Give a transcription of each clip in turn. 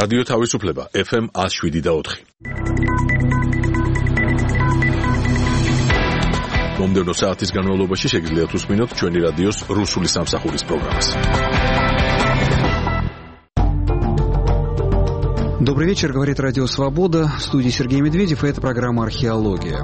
რადიო თავისუფლება FM 107.4. მომდევნო საათის განმავლობაში შეგიძლიათ უსმინოთ ჩვენი რადიოს რუსული სამსახურის პროგრამას. Добрый вечер, говорит Радио Свобода, в студии Сергей Медведев, и это программа «Археология».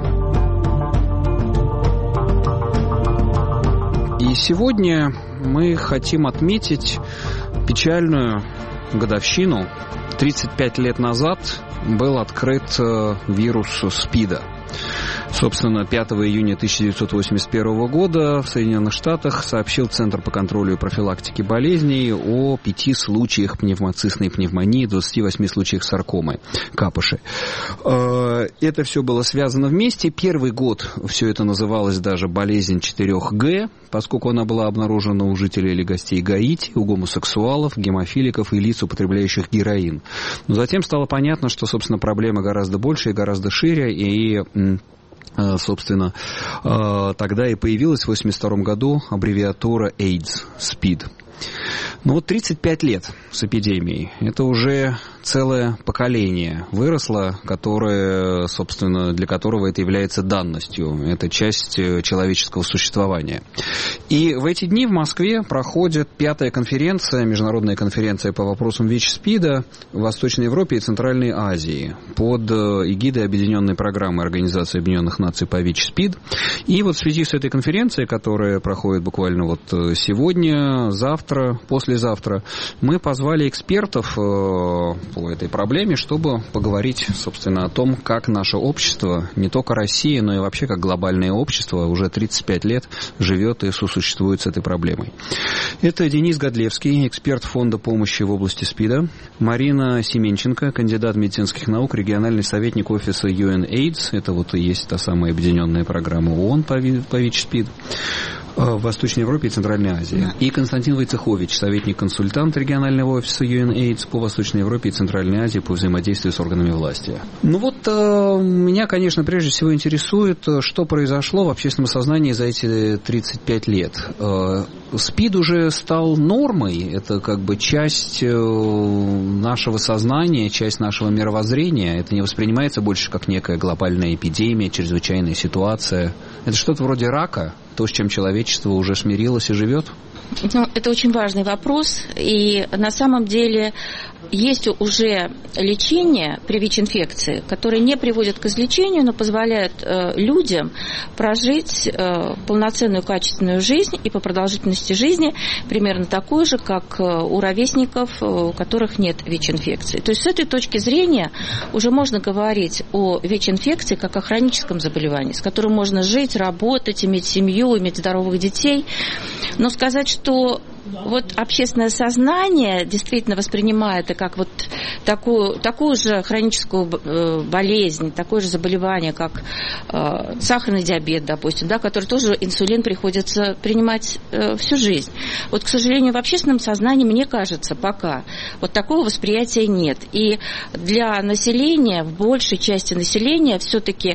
И сегодня мы хотим отметить печальную годовщину. 35 лет назад был открыт вирус СПИДа. Собственно, 5 июня 1981 года в Соединенных Штатах сообщил Центр по контролю и профилактике болезней о 5 случаях пневмоцистной пневмонии, 28 случаях саркомы, капыши. Это все было связано вместе. Первый год все это называлось даже болезнь 4Г, поскольку она была обнаружена у жителей или гостей Гаити, у гомосексуалов, гемофиликов и лиц, употребляющих героин. Но затем стало понятно, что, собственно, проблема гораздо больше и гораздо шире, и собственно, тогда и появилась в 1982 году аббревиатура AIDS, СПИД. Но вот 35 лет с эпидемией, это уже целое поколение выросло, которое, собственно, для которого это является данностью, это часть человеческого существования. И в эти дни в Москве проходит 5-я конференция, международная конференция по вопросам ВИЧ-СПИДа в Восточной Европе и Центральной Азии под эгидой Объединенной программы Организации Объединенных Наций по ВИЧ-СПИД. И вот в связи с этой конференцией, которая проходит буквально вот сегодня, завтра, послезавтра, мы позвали экспертов по этой проблеме, чтобы поговорить, собственно, о том, как наше общество, не только Россия, но и вообще как глобальное общество, уже 35 лет живет и сосуществует с этой проблемой. Это Денис Годлевский, эксперт Фонда помощи в области СПИДа, Марина Семенченко, кандидат медицинских наук, региональный советник офиса UNAIDS, это вот и есть та самая объединенная программа ООН по ВИЧ-СПИД в Восточной Европе и Центральной Азии. И Константин Войцехович, советник-консультант регионального офиса UNAIDS по Восточной Европе и Центральной Азии по взаимодействию с органами власти. Ну вот, меня, конечно, прежде всего интересует, что произошло в общественном сознании за эти 35 лет. СПИД уже стал нормой, это как бы часть нашего сознания, часть нашего мировоззрения. Это не воспринимается больше как некая глобальная эпидемия, чрезвычайная ситуация. Это что-то вроде рака, то, с чем человечество уже смирилось и живет? Ну, это очень важный вопрос, и на самом деле есть уже лечение при ВИЧ-инфекции, которые не приводят к излечению, но позволяют людям прожить полноценную качественную жизнь и по продолжительности жизни примерно такую же, как у ровесников, у которых нет ВИЧ-инфекции. То есть с этой точки зрения уже можно говорить о ВИЧ-инфекции как о хроническом заболевании, с которым можно жить, работать, иметь семью, иметь здоровых детей. Но сказать, что вот общественное сознание действительно воспринимает это как вот такую же хроническую болезнь, такое же заболевание, как сахарный диабет, допустим, да, который тоже инсулин приходится принимать всю жизнь. Вот, к сожалению, в общественном сознании, мне кажется, пока вот такого восприятия нет. И для населения, в большей части населения, все-таки,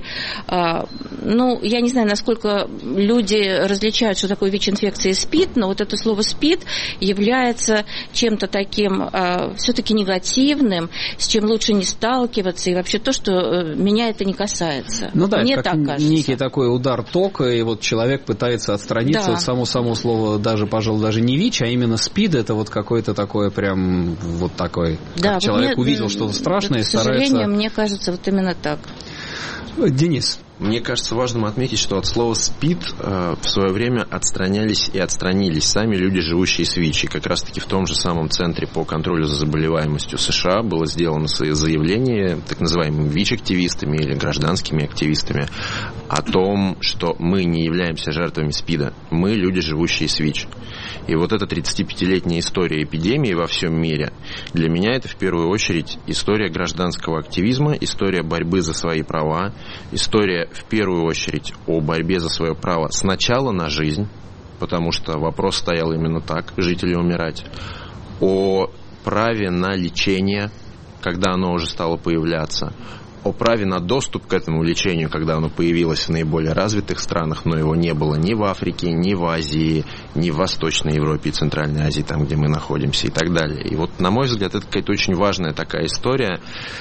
ну, я не знаю, насколько люди различают, что такое ВИЧ-инфекция и СПИД, но вот это слово СПИД является чем-то таким все-таки негативным, с чем лучше не сталкиваться, и вообще то, что меня это не касается. Ну да, мне это как так кажется. Некий такой удар тока, и вот человек пытается отстраниться от само слово, даже, пожалуй, даже не ВИЧ, а именно СПИД, это вот какое-то такое прям вот такое, да, как человек увидел что-то страшное и старается... К сожалению, мне кажется, вот именно так. Денис. Мне кажется важным отметить, что от слова «СПИД» в свое время отстранялись и отстранились сами люди, живущие с ВИЧ. И как раз-таки в том же самом Центре по контролю за заболеваемостью США было сделано заявление так называемыми ВИЧ-активистами или гражданскими активистами о том, что мы не являемся жертвами СПИДа, мы люди, живущие с ВИЧ. И вот эта 35-летняя история эпидемии во всем мире, для меня это в первую очередь история гражданского активизма, история борьбы за свои права, история в первую очередь о борьбе за свое право сначала на жизнь, потому что вопрос стоял именно так, жить или умирать, о праве на лечение, когда оно уже стало появляться, о праве на доступ к этому лечению, когда оно появилось в наиболее развитых странах, но его не было ни в Африке, ни в Азии, ни в Восточной Европе и Центральной Азии, там, где мы находимся, и так далее. И вот, на мой взгляд, это какая-то очень важная такая история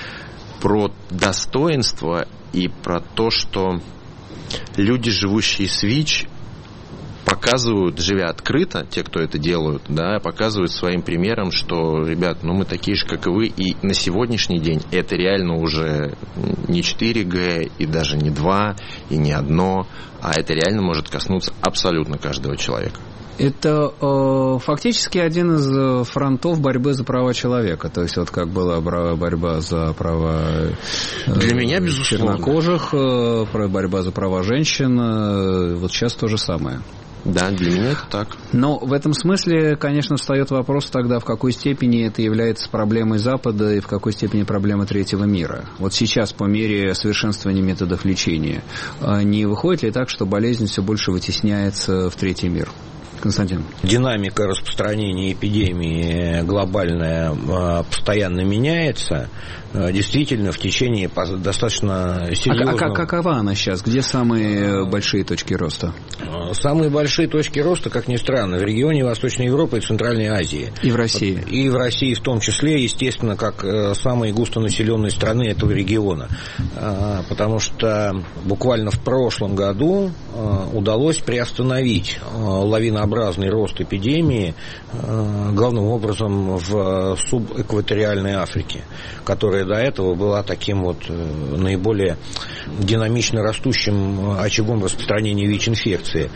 про достоинство и про то, что люди, живущие с ВИЧ, показывают, живя открыто, те, кто это делают, да, показывают своим примером, что, ребят, ну мы такие же, как и вы, и на сегодняшний день это реально уже не 4G, и даже не 2, и не 1, а это реально может коснуться абсолютно каждого человека. Это фактически один из фронтов борьбы за права человека. То есть, вот как была борьба за права для меня, безусловно, чернокожих, борьба за права женщин, вот сейчас то же самое. Да, для меня это так. Но в этом смысле, конечно, встает вопрос тогда, в какой степени это является проблемой Запада и в какой степени проблемой третьего мира. Вот сейчас, по мере совершенствования методов лечения, не выходит ли так, что болезнь все больше вытесняется в третий мир? Константин. Динамика распространения эпидемии глобальная постоянно меняется. Действительно, в течение достаточно серьезного... Какова она сейчас? Где самые большие точки роста? Самые большие точки роста, как ни странно, в регионе Восточной Европы и Центральной Азии. И в России. И в России в том числе, естественно, как самые густонаселенные страны этого региона. Потому что буквально в прошлом году удалось приостановить лавинообразный рост эпидемии, главным образом в субэкваториальной Африке, которая до этого была таким вот наиболее динамично растущим очагом распространения ВИЧ-инфекции.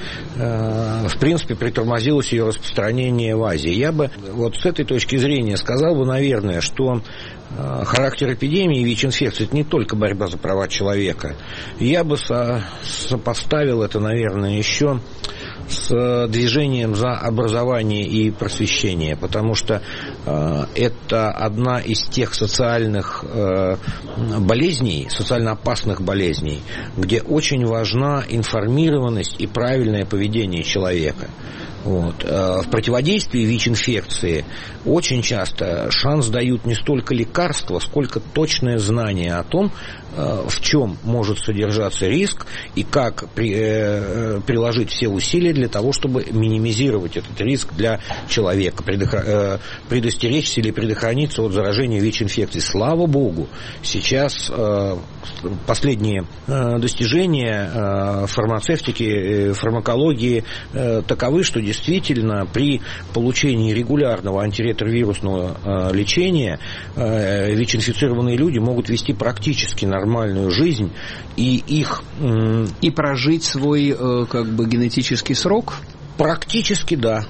В принципе, притормозилось ее распространение в Азии. Я бы вот с этой точки зрения сказал бы, наверное, что характер эпидемии ВИЧ-инфекции – это не только борьба за права человека. Я бы сопоставил это, наверное, еще с движением за образование и просвещение, потому что это одна из тех социальных болезней, социально опасных болезней, где очень важна информированность и правильное поведение человека. Вот. В противодействии ВИЧ-инфекции очень часто шанс дают не столько лекарства, сколько точное знание о том, в чем может содержаться риск и как приложить все усилия для того, чтобы минимизировать этот риск для человека, предостеречься или предохраниться от заражения ВИЧ-инфекцией. Слава Богу, сейчас последние достижения фармацевтики, фармакологии таковы, что действительно при получении регулярного антиретровирусного лечения ВИЧ-инфицированные люди могут вести практически нормальную жизнь и прожить свой как бы генетический срок. Практически да.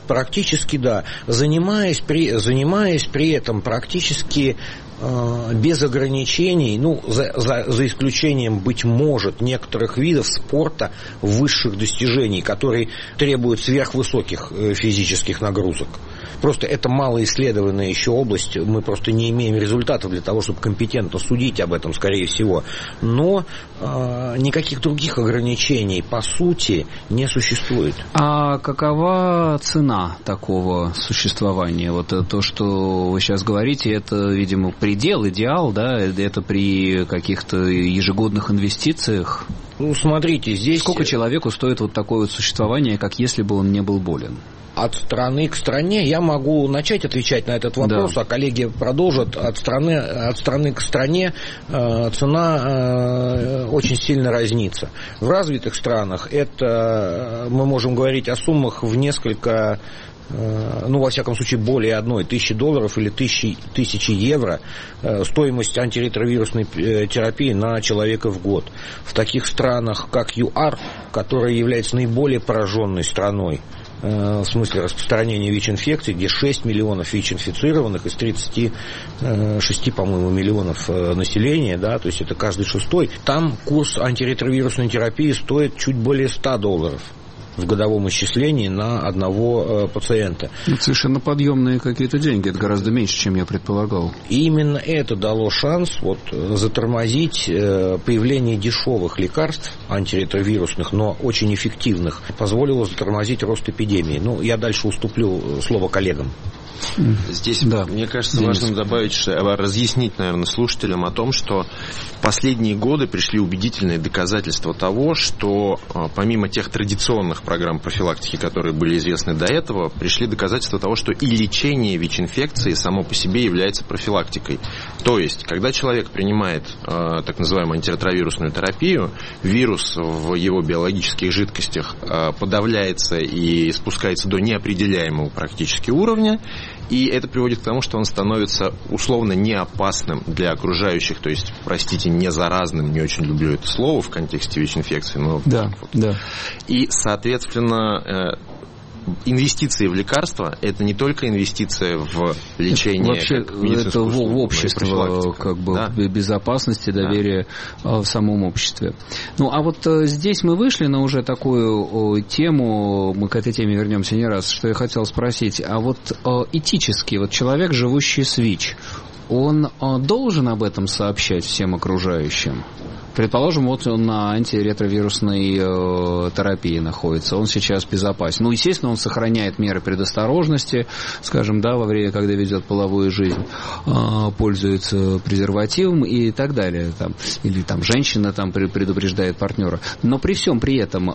Занимаясь при этом практически без ограничений, за исключением, быть может, некоторых видов спорта высших достижений, которые требуют сверхвысоких физических нагрузок. Просто это малоисследованная еще область, мы просто не имеем результатов для того, чтобы компетентно судить об этом, скорее всего. Но никаких других ограничений, по сути, не существует. А какова цена такого существования? Вот то, что вы сейчас говорите, это, видимо, предел, идеал, да? Это при каких-то ежегодных инвестициях? Смотрите, здесь... Сколько человеку стоит вот такое вот существование, как если бы он не был болен? От страны к стране я могу начать отвечать на этот вопрос, да. А коллеги продолжат. От страны к стране цена очень сильно разнится. В развитых странах это мы можем говорить о суммах в несколько, во всяком случае, более $1000 или 1000 евро стоимость антиретровирусной терапии на человека в год. В таких странах, как ЮАР, которая является наиболее пораженной страной в смысле распространения ВИЧ-инфекции, где 6 миллионов ВИЧ-инфицированных из 36, по-моему, миллионов населения, да, то есть это каждый шестой, там курс антиретровирусной терапии стоит чуть более $100. в годовом исчислении на одного пациента. Это совершенно подъемные какие-то деньги, это гораздо меньше, чем я предполагал. И именно это дало шанс затормозить появление дешевых лекарств, антиретровирусных, но очень эффективных, позволило затормозить рост эпидемии. Я дальше уступлю слово коллегам. Здесь, мне кажется, важным добавить, разъяснить, наверное, слушателям о том, что в последние годы пришли убедительные доказательства того, что помимо тех традиционных программ профилактики, которые были известны до этого, пришли доказательства того, что и лечение ВИЧ-инфекции само по себе является профилактикой. То есть, когда человек принимает так называемую антиретровирусную терапию, вирус в его биологических жидкостях подавляется и спускается до неопределяемого практически уровня, и это приводит к тому, что он становится условно неопасным для окружающих, то есть, простите, не заразным, не очень люблю это слово в контексте ВИЧ-инфекции, но да. И, соответственно, инвестиции в лекарства – это не только инвестиция в лечение. Вообще, это в общество, безопасности, доверия в самом обществе. А вот здесь мы вышли на уже такую тему, мы к этой теме вернемся не раз, что я хотел спросить, а вот этически, человек, живущий с ВИЧ, он должен об этом сообщать всем окружающим? Предположим, он на антиретровирусной терапии находится, он сейчас безопасен. Естественно, он сохраняет меры предосторожности, скажем, во время, когда ведет половую жизнь, пользуется презервативом и так далее. Или женщина предупреждает партнера. Но при всем при этом,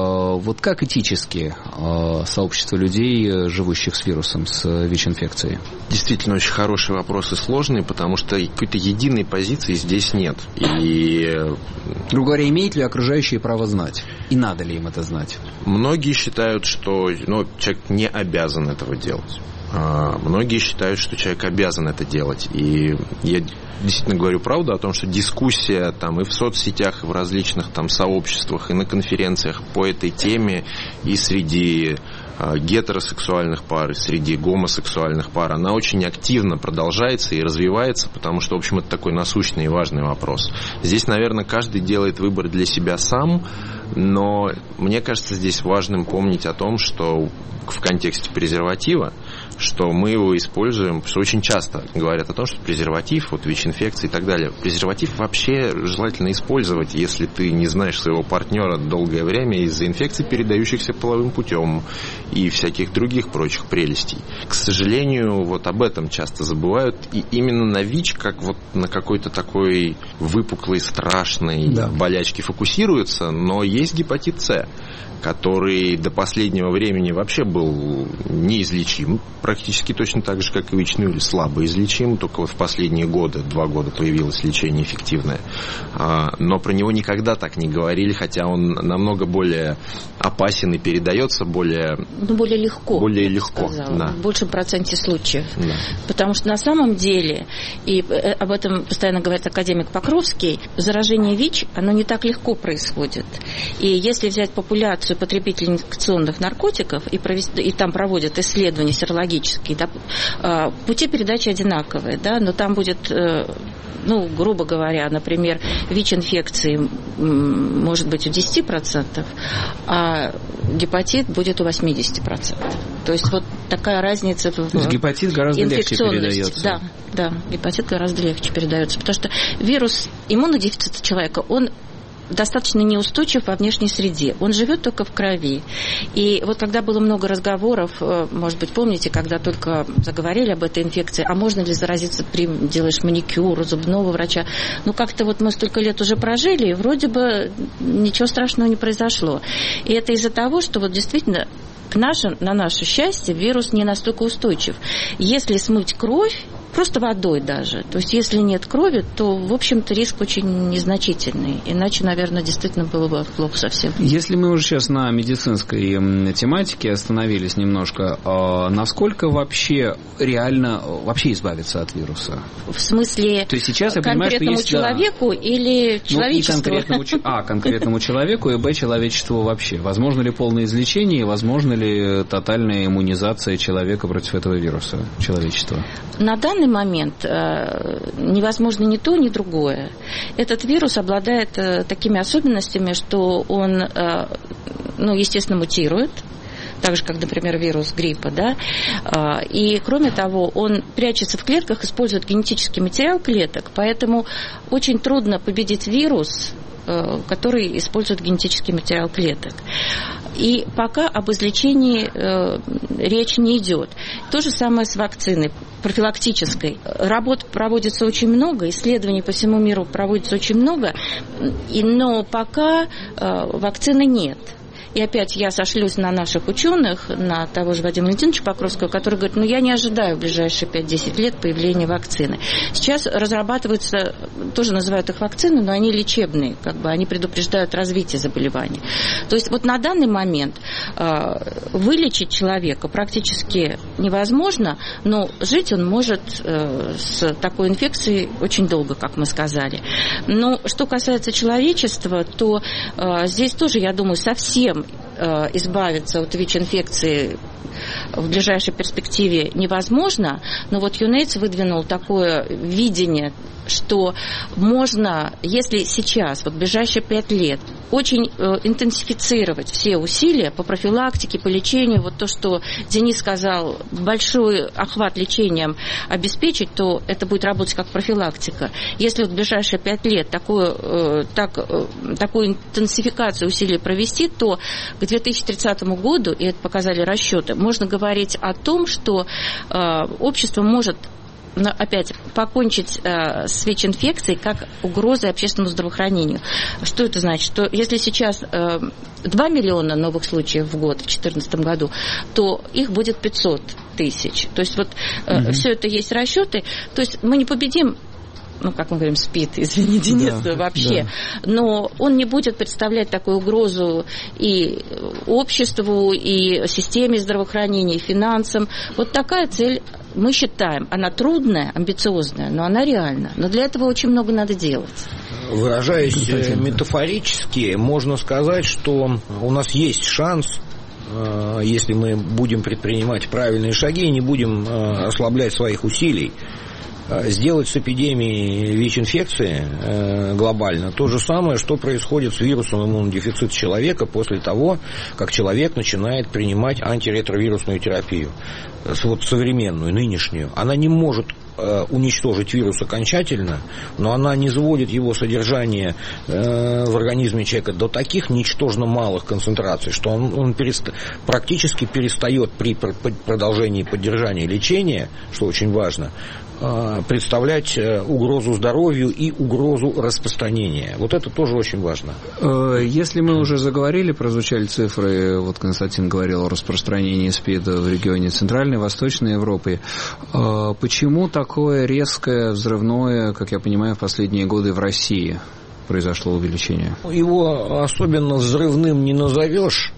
как этически сообщество людей, живущих с вирусом, с ВИЧ-инфекцией? Действительно, очень хороший вопрос и сложный, потому что какой-то единой позиции здесь нет. И грубо говоря, имеют ли окружающие право знать? И надо ли им это знать? Многие считают, что человек не обязан этого делать. Многие считают, что человек обязан это делать. И я действительно говорю правду о том, что дискуссия и в соцсетях, и в различных сообществах, и на конференциях по этой теме, и среди гетеросексуальных пар, и среди гомосексуальных пар, она очень активно продолжается и развивается, потому что, в общем, это такой насущный и важный вопрос. Здесь, наверное, каждый делает выбор для себя сам, но мне кажется, здесь важным помнить о том, что в контексте презерватива, что мы его используем, что очень часто говорят о том, что презерватив, ВИЧ-инфекции и так далее. Презерватив вообще желательно использовать, если ты не знаешь своего партнера долгое время из-за инфекций, передающихся половым путем и всяких других прочих прелестей. К сожалению, об этом часто забывают, и именно на ВИЧ, как на какой-то такой выпуклой, страшной болячке фокусируются, но есть гепатит С, который до последнего времени вообще был неизлечим, практически точно так же, как и ВИЧ, или слабо излечим, только в последние 2 года появилось лечение эффективное. Но про него никогда так не говорили, хотя он намного более опасен и передается более легко. Более легко, в большем проценте случаев. Да. Потому что на самом деле, и об этом постоянно говорит академик Покровский, заражение ВИЧ, оно не так легко происходит. И если взять популяцию потребителей инъекционных наркотиков и там проводят исследования серологические, пути передачи одинаковые, но там будет, грубо говоря, например, ВИЧ-инфекции может быть у 10%, а гепатит будет у 80%. То есть такая разница в инфекционности. То есть гепатит гораздо легче передается. Да, гепатит гораздо легче передается, потому что вирус иммунодефицита человека, он достаточно неустойчив во внешней среде. Он живет только в крови. И когда было много разговоров, может быть, помните, когда только заговорили об этой инфекции, а можно ли заразиться, делаешь маникюр у зубного врача? Как-то мы столько лет уже прожили, и вроде бы ничего страшного не произошло. И это из-за того, что действительно на наше счастье вирус не настолько устойчив. Если смыть кровь, просто водой даже. То есть, если нет крови, то, в общем-то, риск очень незначительный. Иначе, наверное, действительно было бы плохо совсем. Если мы уже сейчас на медицинской тематике остановились немножко, насколько вообще реально избавиться от вируса? В смысле, то есть сейчас я понимаю, что есть, человеку или человечеству? Конкретному человеку, и б, человечеству вообще. Возможно ли полное излечение, и возможно ли тотальная иммунизация человека против этого вируса, человечества? На данный момент невозможно ни то, ни другое. Этот вирус обладает такими особенностями, что он естественно, мутирует, так же, как, например, вирус гриппа, да, и, кроме того, он прячется в клетках, использует генетический материал клеток, поэтому очень трудно победить вирус, который использует генетический материал клеток. И пока об излечении речь не идет. То же самое с вакциной профилактической. Работ проводится очень много, исследований по всему миру проводится очень много, но пока вакцины нет. И опять я сошлюсь на наших ученых, на того же Вадима Валентиновича Покровского, который говорит, я не ожидаю в ближайшие 5-10 лет появления вакцины. Сейчас разрабатываются, тоже называют их вакцины, но они лечебные, они предупреждают развитие заболеваний. То есть вот на данный момент вылечить человека практически невозможно, но жить он может с такой инфекцией очень долго, как мы сказали. Но что касается человечества, то здесь тоже, я думаю, совсем избавиться от ВИЧ-инфекции в ближайшей перспективе невозможно, но вот ЮНЕЙДС выдвинул такое видение, что можно, если сейчас, в ближайшие 5 лет, очень интенсифицировать все усилия по профилактике, по лечению, вот то, что Денис сказал, большой охват лечением обеспечить, то это будет работать как профилактика. Если в ближайшие 5 лет такую интенсификацию усилий провести, то к 2030 году, и это показали расчеты, можно говорить о том, что общество может опять покончить с ВИЧ-инфекцией как угрозой общественному здравоохранению. Что это значит? Что если сейчас 2 миллиона новых случаев в год в 2014 году, то их будет 500 тысяч. То есть все это есть расчеты. То есть мы не победим, как мы говорим, СПИД, извини, Денис, вообще. Да. Но он не будет представлять такую угрозу и обществу, и системе здравоохранения, и финансам. Вот такая цель, мы считаем, она трудная, амбициозная, но она реальна. Но для этого очень много надо делать. Выражаясь метафорически, можно сказать, что у нас есть шанс, если мы будем предпринимать правильные шаги и не будем ослаблять своих усилий, сделать с эпидемией ВИЧ-инфекции глобально то же самое, что происходит с вирусом иммунодефицита человека после того, как человек начинает принимать антиретровирусную терапию, современную, нынешнюю. Она не может уничтожить вирус окончательно, но она низводит его содержание в организме человека до таких ничтожно малых концентраций, что он практически перестает при продолжении поддержания лечения, что очень важно, представлять угрозу здоровью и угрозу распространения. Вот это тоже очень важно. Если мы уже заговорили, прозвучали цифры, вот Константин говорил о распространении СПИДа в регионе Центральной и Восточной Европы, почему такое резкое, взрывное, как я понимаю, в последние годы в России произошло увеличение? Его особенно взрывным не назовешь.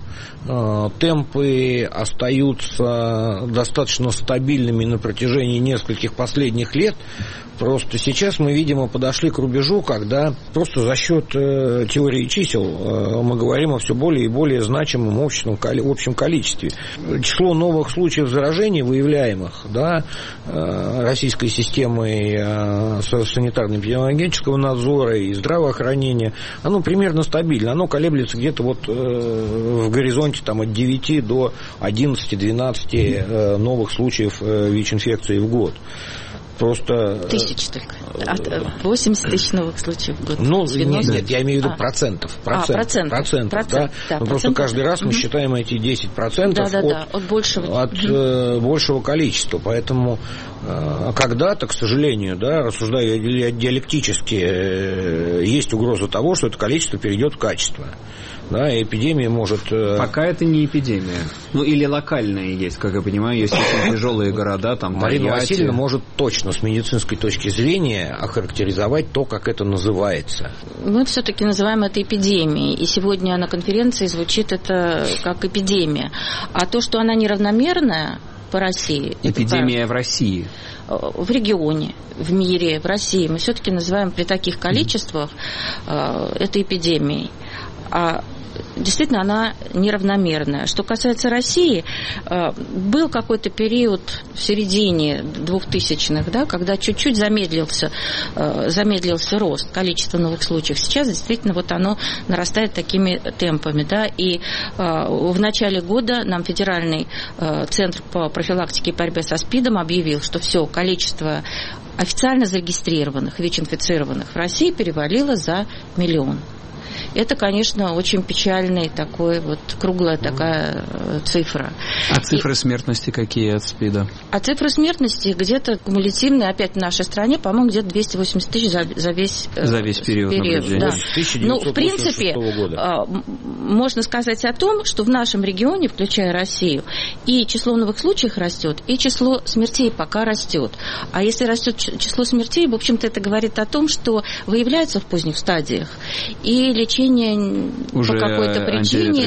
Темпы остаются достаточно стабильными на протяжении нескольких последних лет. Просто сейчас мы, видимо, подошли к рубежу, когда просто за счет теории чисел мы говорим о все более и более значимом общем количестве. Число новых случаев заражений, выявляемых российской системой санитарно-эпидемиологического надзора и здравоохранения, оно примерно стабильно. Оно колеблется где-то в горизонте от 9 до 11-12 новых случаев ВИЧ-инфекции в год. Просто... Тысяч только. 80 тысяч новых случаев в год. Нет, я имею в виду процентов. Процентов, да. Просто каждый раз мы считаем эти 10% от большего количества. Поэтому когда-то, к сожалению, рассуждая диалектически, есть угроза того, что это количество перейдет в качество. И эпидемия может... Пока это не эпидемия. Или локальная есть, как я понимаю, есть очень тяжелые города, Марина Васильевна может точно с медицинской точки зрения охарактеризовать то, как это называется. Мы все-таки называем это эпидемией, и сегодня на конференции звучит это как эпидемия. А то, что она неравномерная по России... Эпидемия в России. В регионе, в мире, в России мы все-таки называем при таких количествах это эпидемией. А действительно она неравномерная. Что касается России, был какой-то период в середине 2000-х, да, когда чуть-чуть замедлился рост количества новых случаев. Сейчас действительно вот оно нарастает такими темпами. Да, и в начале года нам Федеральный центр по профилактике и борьбе со СПИДом объявил, что все количество официально зарегистрированных ВИЧ-инфицированных в России перевалило за 1 миллион. Это, конечно, очень печальная такой вот круглая такая цифра. А цифры смертности какие от СПИДа? А цифры смертности где-то кумулятивные, опять в нашей стране, по-моему, где-то 280 тысяч за весь период. Да. Ну, в принципе, можно сказать о том, что в нашем регионе, включая Россию, и число новых случаев растет, и число смертей пока растет. А если растет число смертей, в общем-то, это говорит о том, что выявляется в поздних стадиях, и лечение уже по какой-то причине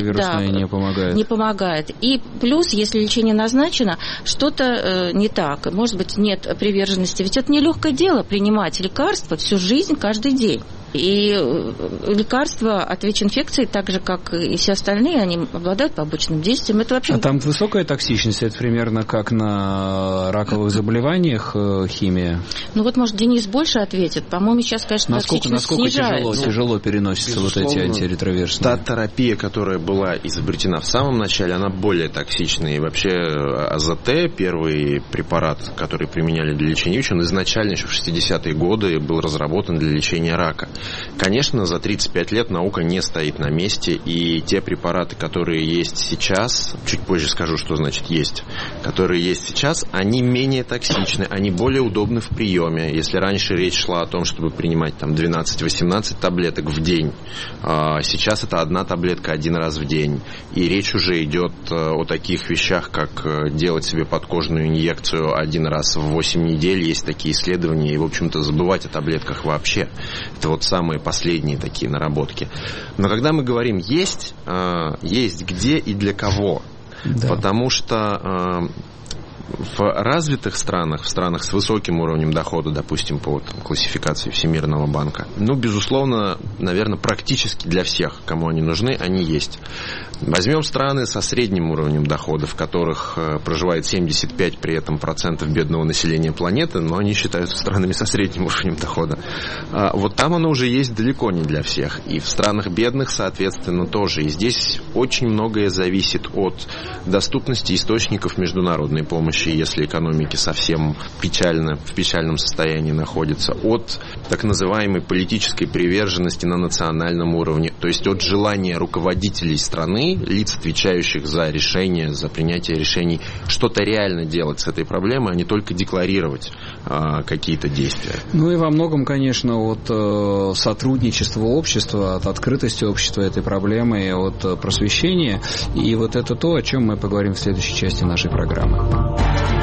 не помогает. И плюс, если лечение назначено, что-то не так. Может быть, нет приверженности. Ведь это нелегкое дело принимать лекарства всю жизнь, каждый день. И лекарства от ВИЧ-инфекции, так же, как и все остальные, они обладают побочным действием. Это вообще... А там высокая токсичность? Это примерно как на раковых заболеваниях химия? Ну вот, может, Денис больше ответит. По-моему, сейчас, конечно, токсичность снижается. Насколько тяжело переносятся вот эти антиретровирусные? Та терапия, которая была изобретена в самом начале, она более токсичная. И вообще АЗТ, первый препарат, который применяли для лечения ВИЧ, он изначально еще в 60-е годы был разработан для лечения рака. Конечно, за 35 лет наука не стоит на месте, и те препараты, которые есть сейчас, чуть позже скажу, что значит есть, которые есть сейчас, они менее токсичны, они более удобны в приеме. Если раньше речь шла о том, чтобы принимать там 12-18 таблеток в день, сейчас это 1 таблетка 1 раз в день. И речь уже идет о таких вещах, как делать себе подкожную инъекцию 1 раз в 8 недель. Есть такие исследования, и, в общем-то, забывать о таблетках вообще. Это вот самые последние такие наработки. Но когда мы говорим «есть», есть где и для кого. Да. Потому что в развитых странах, в странах с высоким уровнем дохода, допустим, по классификации Всемирного банка, безусловно, наверное, практически для всех, кому они нужны, они есть. Возьмем страны со средним уровнем дохода, в которых проживает 75% при этом процентов бедного населения планеты, но они считаются странами со средним уровнем дохода. Вот там оно уже есть далеко не для всех. И в странах бедных, соответственно, тоже. И здесь очень многое зависит от доступности источников международной помощи, если экономики совсем в печальном состоянии находятся, от так называемой политической приверженности на национальном уровне, то есть от желания руководителей страны, лиц, отвечающих за решения, за принятие решений, что-то реально делать с этой проблемой, а не только декларировать какие-то действия. Ну и во многом, конечно, от сотрудничества общества, от открытости общества этой проблемы, от просвещения. И вот это то, о чем мы поговорим в следующей части нашей программы.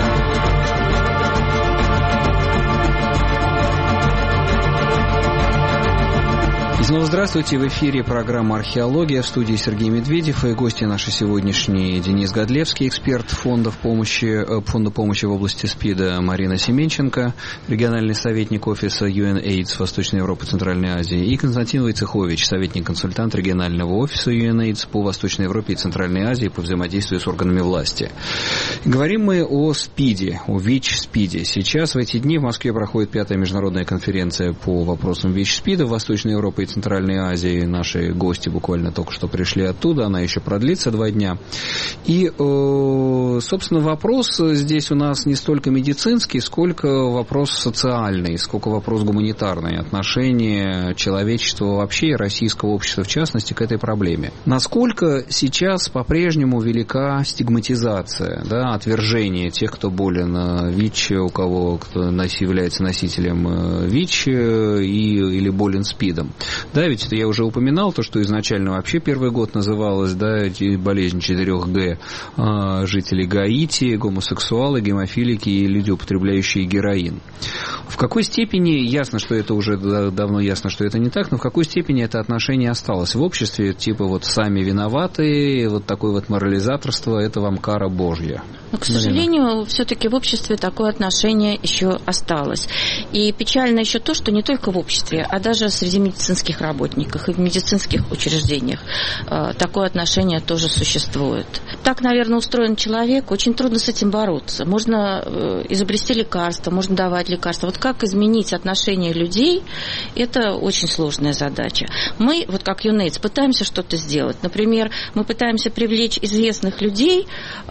И снова здравствуйте. В эфире программа «Археология». В студии Сергей Медведев. И гости наши сегодняшние: Денис Годлевский, эксперт фонда помощи в области СПИДа, Марина Семенченко, региональный советник офиса UNAIDS Восточной Европы и Центральной Азии, и Константин Войцехович, советник-консультант регионального офиса UNAIDS по Восточной Европе и Центральной Азии по взаимодействию с органами власти. Говорим мы о СПИДе, о ВИЧ-СПИДе. Сейчас в эти дни в Москве проходит 5-я международная конференция по вопросам ВИЧ-СПИДа в Восточной Европе и Центральной Азии. Наши гости буквально только что пришли оттуда. Она еще продлится 2 дня. И, собственно, вопрос здесь у нас не столько медицинский, сколько вопрос социальный, сколько вопрос гуманитарный. Отношение человечества вообще и российского общества в частности к этой проблеме. Насколько сейчас по-прежнему велика стигматизация, да, отвержение тех, кто болен ВИЧ, у кого кто является носителем ВИЧ или болен СПИДом. Да, ведь это я уже упоминал, то, что изначально вообще первый год называлась, да, болезнь 4Г, жители Гаити, гомосексуалы, гемофилики и люди, употребляющие героин. В какой степени, ясно, что это уже давно ясно, что это не так, но в какой степени это отношение осталось в обществе, типа вот сами виноваты, вот такое вот морализаторство, это вам кара Божья? Но, к сожалению, все-таки в обществе такое отношение еще осталось. И печально еще то, что не только в обществе, а даже среди медицинских медицинских работниках и в медицинских учреждениях такое отношение тоже существует. Так, наверное, устроен человек, очень трудно с этим бороться. Можно изобрести лекарства, можно давать лекарства. Вот как изменить отношение людей, это очень сложная задача. Мы, вот как UNAIDS, пытаемся что-то сделать. Например, мы пытаемся привлечь известных людей,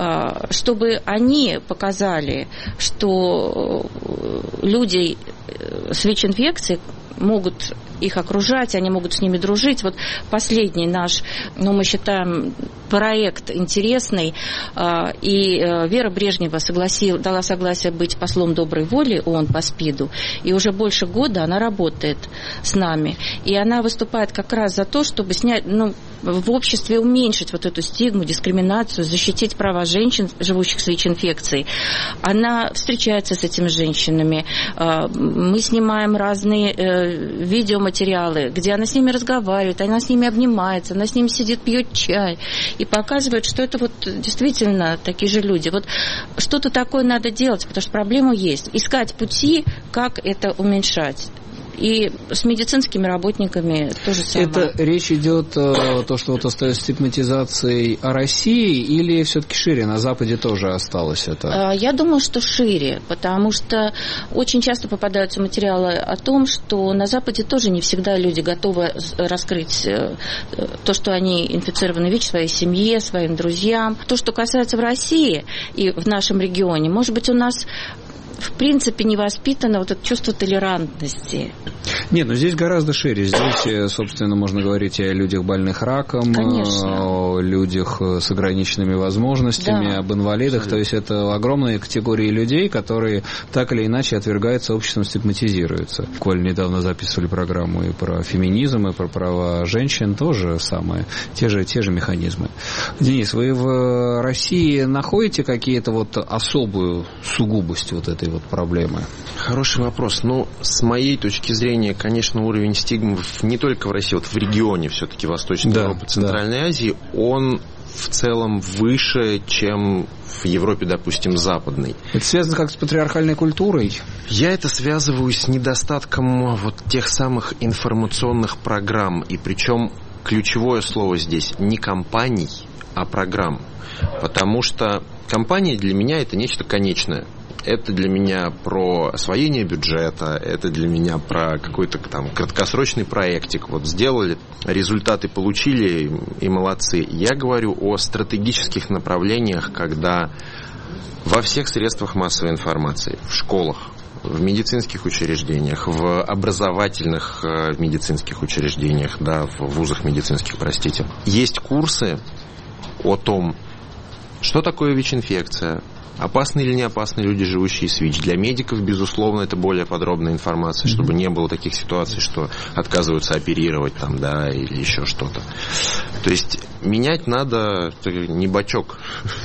чтобы они показали, что люди с ВИЧ-инфекцией могут их окружать, они могут с ними дружить. Вот последний наш, мы считаем, проект интересный, и Вера Брежнева дала согласие быть послом доброй воли ООН по СПИДу, и уже больше года она работает с нами, и она выступает как раз за то, чтобы снять, в обществе уменьшить вот эту стигму, дискриминацию, защитить права женщин, живущих с ВИЧ-инфекцией. Она встречается с этими женщинами, мы снимаем разные видеоматериалы, где она с ними разговаривает, она с ними обнимается, она с ними сидит, пьет чай и показывает, что это вот действительно такие же люди. Вот что-то такое надо делать, потому что проблема есть. Искать пути, как это уменьшать. И с медицинскими работниками то же самое. Это речь идет то, что вот остается стигматизацией о России, или все-таки шире, на Западе тоже осталось это? Я думаю, что шире, потому что очень часто попадаются материалы о том, что на Западе тоже не всегда люди готовы раскрыть то, что они инфицированы ВИЧ своей семье, своим друзьям. То, что касается в России и в нашем регионе, может быть, у нас в принципе не воспитано вот это чувство толерантности. Нет, но здесь гораздо шире. Здесь, собственно, можно говорить и о людях, больных раком, конечно, о людях с ограниченными возможностями, да, об инвалидах. То есть это огромные категории людей, которые так или иначе отвергаются обществом, стигматизируются. Коль недавно записывали программу и про феминизм, и про права женщин, тоже самое, те же механизмы. Денис, вы в России находите какие-то вот особую сугубость вот этой вот проблемы? Хороший вопрос. С моей точки зрения, конечно, уровень стигмы не только в России, вот в регионе все-таки Восточной Европы, Центральной Азии, он в целом выше, чем в Европе, допустим, западной. Это связано как с патриархальной культурой? Я это связываю с недостатком вот тех самых информационных программ. И причем ключевое слово здесь не компаний, а программ. Потому что компания для меня это нечто конечное. Это для меня про освоение бюджета, это для меня про какой-то там краткосрочный проектик. Вот сделали, результаты получили, и молодцы. Я говорю о стратегических направлениях, когда во всех средствах массовой информации, в школах, в медицинских учреждениях, в образовательных медицинских учреждениях, в вузах медицинских, есть курсы о том, что такое ВИЧ-инфекция, опасны или не опасны люди, живущие с ВИЧ. Для медиков, безусловно, это более подробная информация, чтобы не было таких ситуаций, что отказываются оперировать или еще что-то. То есть менять надо не бачок.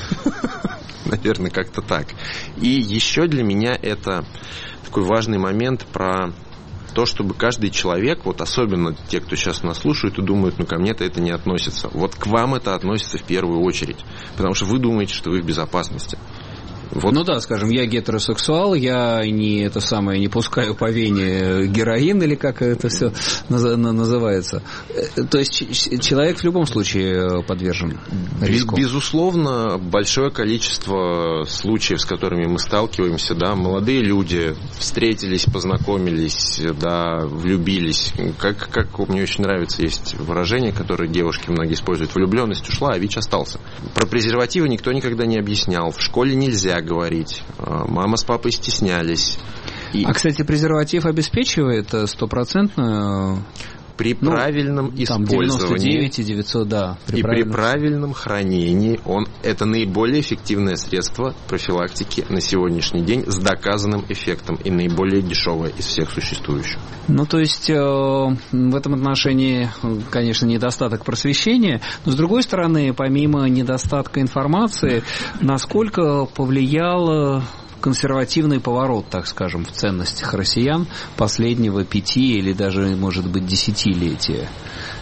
Наверное, как-то так. И еще для меня это такой важный момент про то, чтобы каждый человек, вот особенно те, кто сейчас нас слушают и думают, ко мне-то это не относится. Вот к вам это относится в первую очередь. Потому что вы думаете, что вы в безопасности. Вот. Скажем, я гетеросексуал, я не пускаю по вене героин, или как это все называется. То есть человек в любом случае подвержен риску. Безусловно, большое количество случаев, с которыми мы сталкиваемся, молодые люди встретились, познакомились, влюбились. Как мне очень нравится, есть выражение, которое девушки многие используют: влюбленность ушла, а ВИЧ остался. Про презервативы никто никогда не объяснял. В школе нельзя говорить. Мама с папой стеснялись. Кстати, презерватив обеспечивает стопроцентную... При правильном использовании 99 и 900, при правильном хранении это наиболее эффективное средство профилактики на сегодняшний день с доказанным эффектом и наиболее дешевое из всех существующих. То есть в этом отношении, конечно, недостаток просвещения, но с другой стороны, помимо недостатка информации, насколько повлияло консервативный поворот, так скажем, в ценностях россиян последнего 5 или даже, может быть, десятилетия.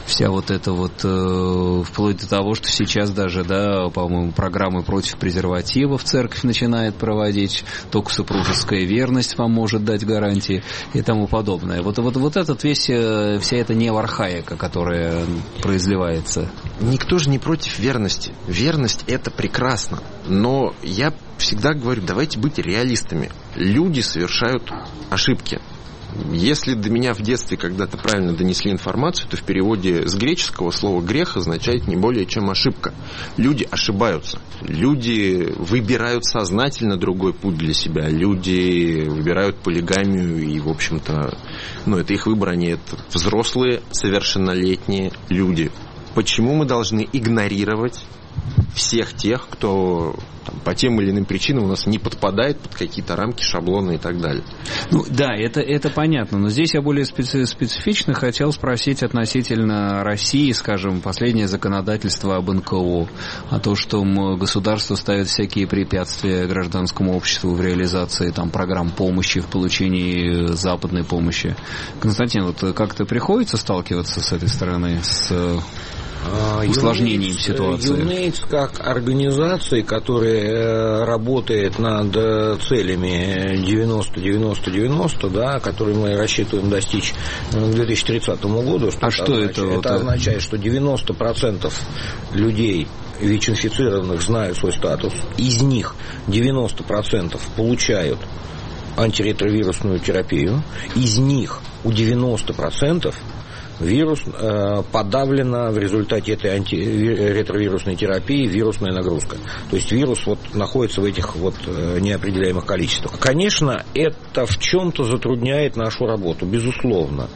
вся вот эта вот, вплоть до того, что сейчас даже, да, по-моему, программы против презервативов церковь начинает проводить, только супружеская верность вам может дать гарантии и тому подобное. Вот этот вся эта неоархаика, которая произливается. Никто же не против верности. Верность – это прекрасно. Но я всегда говорю, давайте быть реалистами. Люди совершают ошибки. Если до меня в детстве когда-то правильно донесли информацию, то в переводе с греческого слово «грех» означает не более чем ошибка. Люди ошибаются. Люди выбирают сознательно другой путь для себя. Люди выбирают полигамию и, в общем-то, это их выбор, они это взрослые, совершеннолетние люди. Почему мы должны игнорировать всех тех, кто по тем или иным причинам у нас не подпадает под какие-то рамки, шаблоны и так далее? Да, это понятно, но здесь я более специфично хотел спросить относительно России, скажем, последнее законодательство об НКО, о том, что государство ставит всякие препятствия гражданскому обществу в реализации программ помощи, в получении западной помощи. Константин, как-то приходится сталкиваться с этой стороны, с усложнением ситуации? UNAIDS как организация, которая работает над целями 90-90-90, да, которые мы рассчитываем достичь к 2030 году. Что это? Это означает, что 90% людей ВИЧ-инфицированных знают свой статус, из них 90% получают антиретровирусную терапию, из них у 90% вирус подавлена в результате этой антиретровирусной терапии вирусная нагрузка. То есть вирус находится в этих неопределяемых количествах. Конечно, это в чем-то затрудняет нашу работу, безусловно.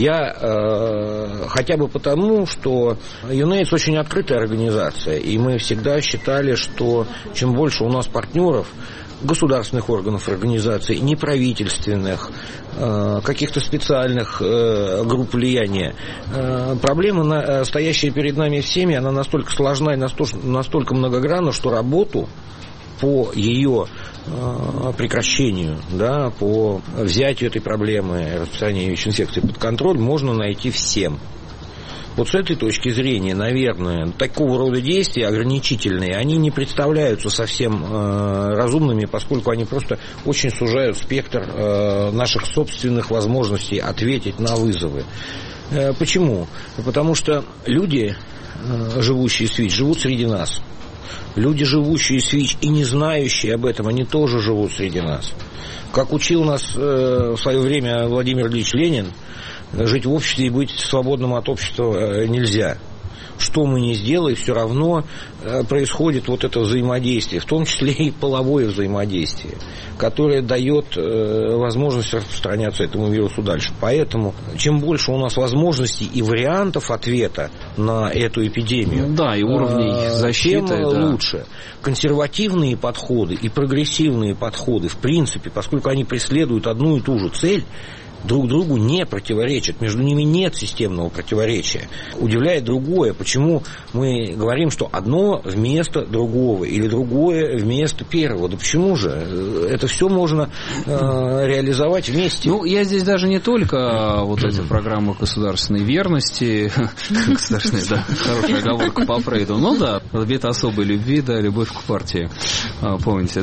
Я хотя бы потому, что UNAIDS очень открытая организация, и мы всегда считали, что чем больше у нас партнеров, государственных органов, организаций, неправительственных, каких-то специальных групп влияния. Проблема, стоящая перед нами всеми, она настолько сложна и настолько многогранна, что работу по ее прекращению, да, по взятию этой проблемы, распространению ВИЧ-инфекции под контроль можно найти всем. Вот с этой точки зрения, наверное, такого рода действия ограничительные, они не представляются совсем разумными, поскольку они просто очень сужают спектр наших собственных возможностей ответить на вызовы. Почему? Потому что люди, живущие с ВИЧ, живут среди нас. Люди, живущие с ВИЧ и не знающие об этом, они тоже живут среди нас. Как учил нас в свое время Владимир Ильич Ленин, жить в обществе и быть свободным от общества нельзя. Что мы ни сделаем, все равно происходит это взаимодействие, в том числе и половое взаимодействие, которое дает возможность распространяться этому вирусу дальше. Поэтому, чем больше у нас возможностей и вариантов ответа на эту эпидемию, и уровней защиты, тем лучше. Консервативные подходы и прогрессивные подходы, в принципе, поскольку они преследуют одну и ту же цель, друг другу не противоречат, между ними нет системного противоречия. Удивляет другое, почему мы говорим, что одно вместо другого или другое вместо первого. Да почему же? Это все можно реализовать вместе. Я здесь даже не только эти программы государственной верности, государственная, хорошая оговорка по Фрейду, вид особой любви, любовь к партии. Помните,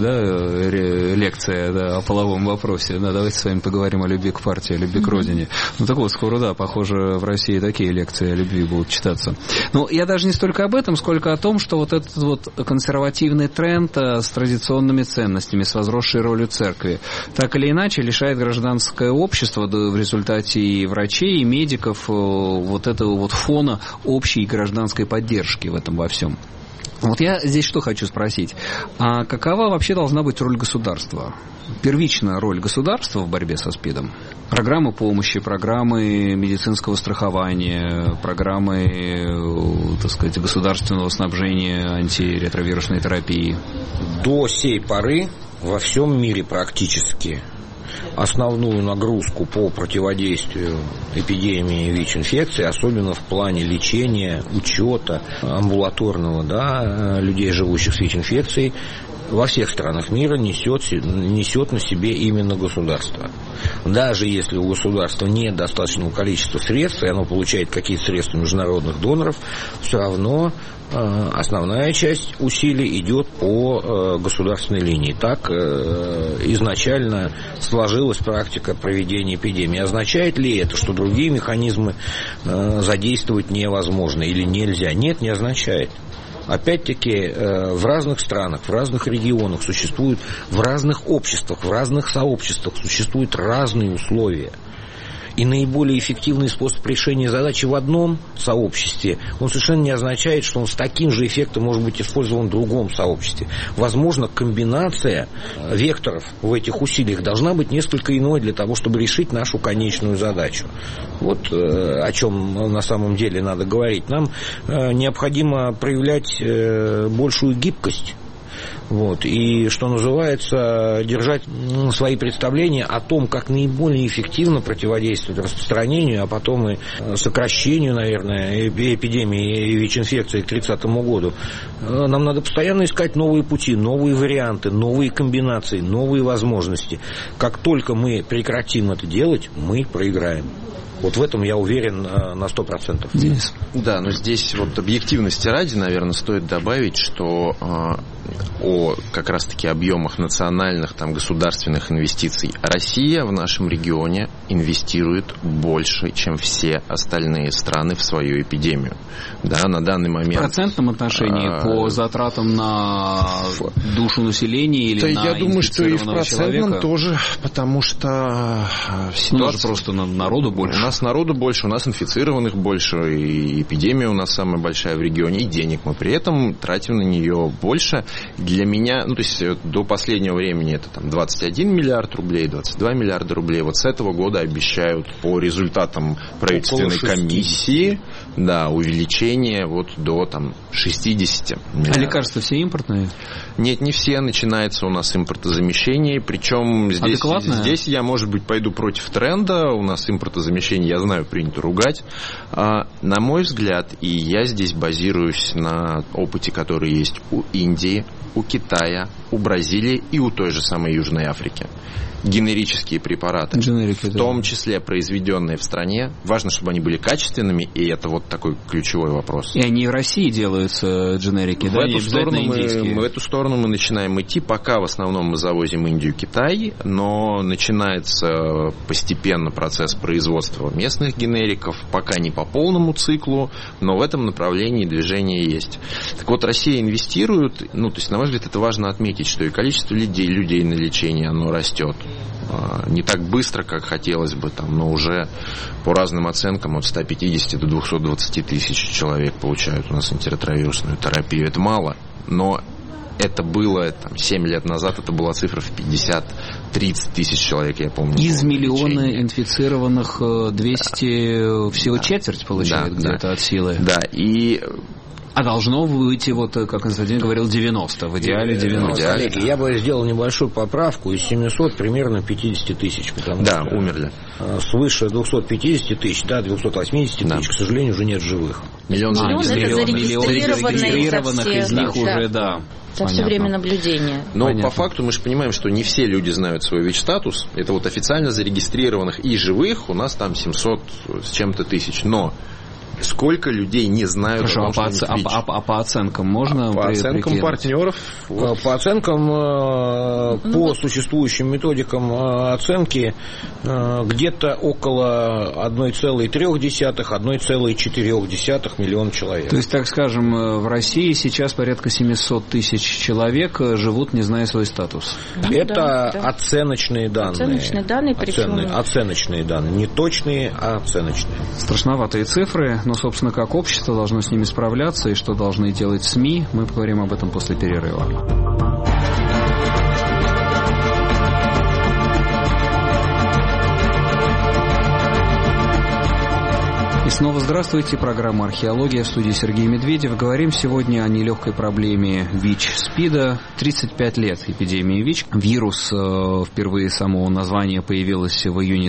лекция о половом вопросе. Давайте с вами поговорим о любви к партии, о любви к родине. Скоро, похоже, в России такие лекции о любви будут читаться. Но я даже не столько об этом, сколько о том, что этот консервативный тренд с традиционными ценностями, с возросшей ролью церкви, так или иначе лишает гражданское общество в результате и врачей, и медиков этого фона общей гражданской поддержки в этом во всем. Я здесь что хочу спросить. А какова вообще должна быть роль государства? Первичная роль государства в борьбе со СПИДом? Программы помощи, программы медицинского страхования, программы, государственного снабжения антиретровирусной терапии. До сей поры во всем мире практически основную нагрузку по противодействию эпидемии ВИЧ-инфекции, особенно в плане лечения, учета амбулаторного людей, живущих с ВИЧ-инфекцией, во всех странах мира несет на себе именно государство. Даже если у государства нет достаточного количества средств, и оно получает какие-то средства международных доноров, все равно основная часть усилий идет по государственной линии. Так изначально сложилась практика проведения эпидемии. Означает ли это, что другие механизмы задействовать невозможно или нельзя? Нет, не означает. Опять-таки, в разных странах, в разных регионах существуют, в разных обществах, в разных сообществах существуют разные условия. И наиболее эффективный способ решения задачи в одном сообществе, он совершенно не означает, что он с таким же эффектом может быть использован в другом сообществе. Возможно, комбинация векторов в этих усилиях должна быть несколько иной для того, чтобы решить нашу конечную задачу. Вот о чем на самом деле надо говорить. Нам необходимо проявлять большую гибкость. Вот, и, что называется, держать свои представления о том, как наиболее эффективно противодействовать распространению, а потом и сокращению, наверное, эпидемии ВИЧ-инфекции к 30 году. Нам надо постоянно искать новые пути, новые варианты, новые комбинации, новые возможности. Как только мы прекратим это делать, мы проиграем. Вот в этом я уверен на 100%. Денис. Да, но здесь вот объективности ради, наверное, стоит добавить, что о как раз-таки объемах национальных, там, государственных инвестиций Россия в нашем регионе инвестирует больше, чем все остальные страны в свою эпидемию. Да, на данный момент... В процентном отношении по затратам на душу населения или на я думаю, что и в процентном человека? тоже, потому что ситуация... просто народу больше. У нас народу больше, у нас инфицированных больше, и эпидемия у нас самая большая в регионе, и денег мы при этом тратим на нее больше. Для меня, то есть до последнего времени это там 21 миллиард рублей, 22 миллиарда рублей. Вот с этого года обещают по результатам правительственной комиссии, да, увеличение вот до там 60 миллиардов. А лекарства все импортные? Нет, не все. Начинается у нас импортозамещение, причем здесь я, может быть, пойду против тренда. У нас импортозамещение, я знаю, принято ругать. На мой взгляд, и я здесь базируюсь на опыте, который есть у Индии, у Китая, у Бразилии и у той же самой Южной Африки. Генерические препараты, в том числе произведенные в стране, важно, чтобы они были качественными, и это вот такой ключевой вопрос. И они в России делаются дженерики, да? В эту сторону мы начинаем идти, пока в основном мы завозим Индию, Китай, но начинается постепенно процесс производства местных генериков, пока не по полному циклу, но в этом направлении движение есть. Так вот, Россия инвестирует, то есть, на мой взгляд, это важно отметить, что и количество людей на лечение, оно растет. Не так быстро, как хотелось бы, но уже по разным оценкам от 150 до 220 тысяч человек получают у нас антиретровирусную терапию. Это мало, но это было 7 лет назад, это была цифра в 50-30 тысяч человек, я помню. Из миллиона инфицированных 200 всего четверть получает где-то от силы. Да, и... А должно выйти, как Константин говорил, 90, в идеале 90. Коллеги, я бы сделал небольшую поправку. Из 700 примерно 50 тысяч. Да, умерли. Свыше 250 тысяч, 280 тысяч, к сожалению, уже нет живых. Миллион зарегистрированных, из них уже, за все время наблюдения. Но по факту мы же понимаем, что не все люди знают свой ВИЧ-статус. Это официально зарегистрированных и живых у нас там 700 с чем-то тысяч. Но сколько людей не знают о том, что по оценкам можно? По оценкам партнеров? По оценкам, по существующим методикам оценки, где-то около 1,3-1,4 миллиона человек. То есть, так скажем, в России сейчас порядка 700 тысяч человек живут, не зная свой статус. Это оценочные данные. Оценочные данные, оценочные данные. Не точные, а оценочные. Страшноватые цифры. Но, собственно, как общество должно с ними справляться и что должны делать СМИ, мы поговорим об этом после перерыва. Снова здравствуйте. Программа «Археология», в студии Сергей Медведев. Говорим сегодня о нелегкой проблеме ВИЧ-СПИДа. 35 лет эпидемии ВИЧ. Вирус впервые самого названия появилось в июне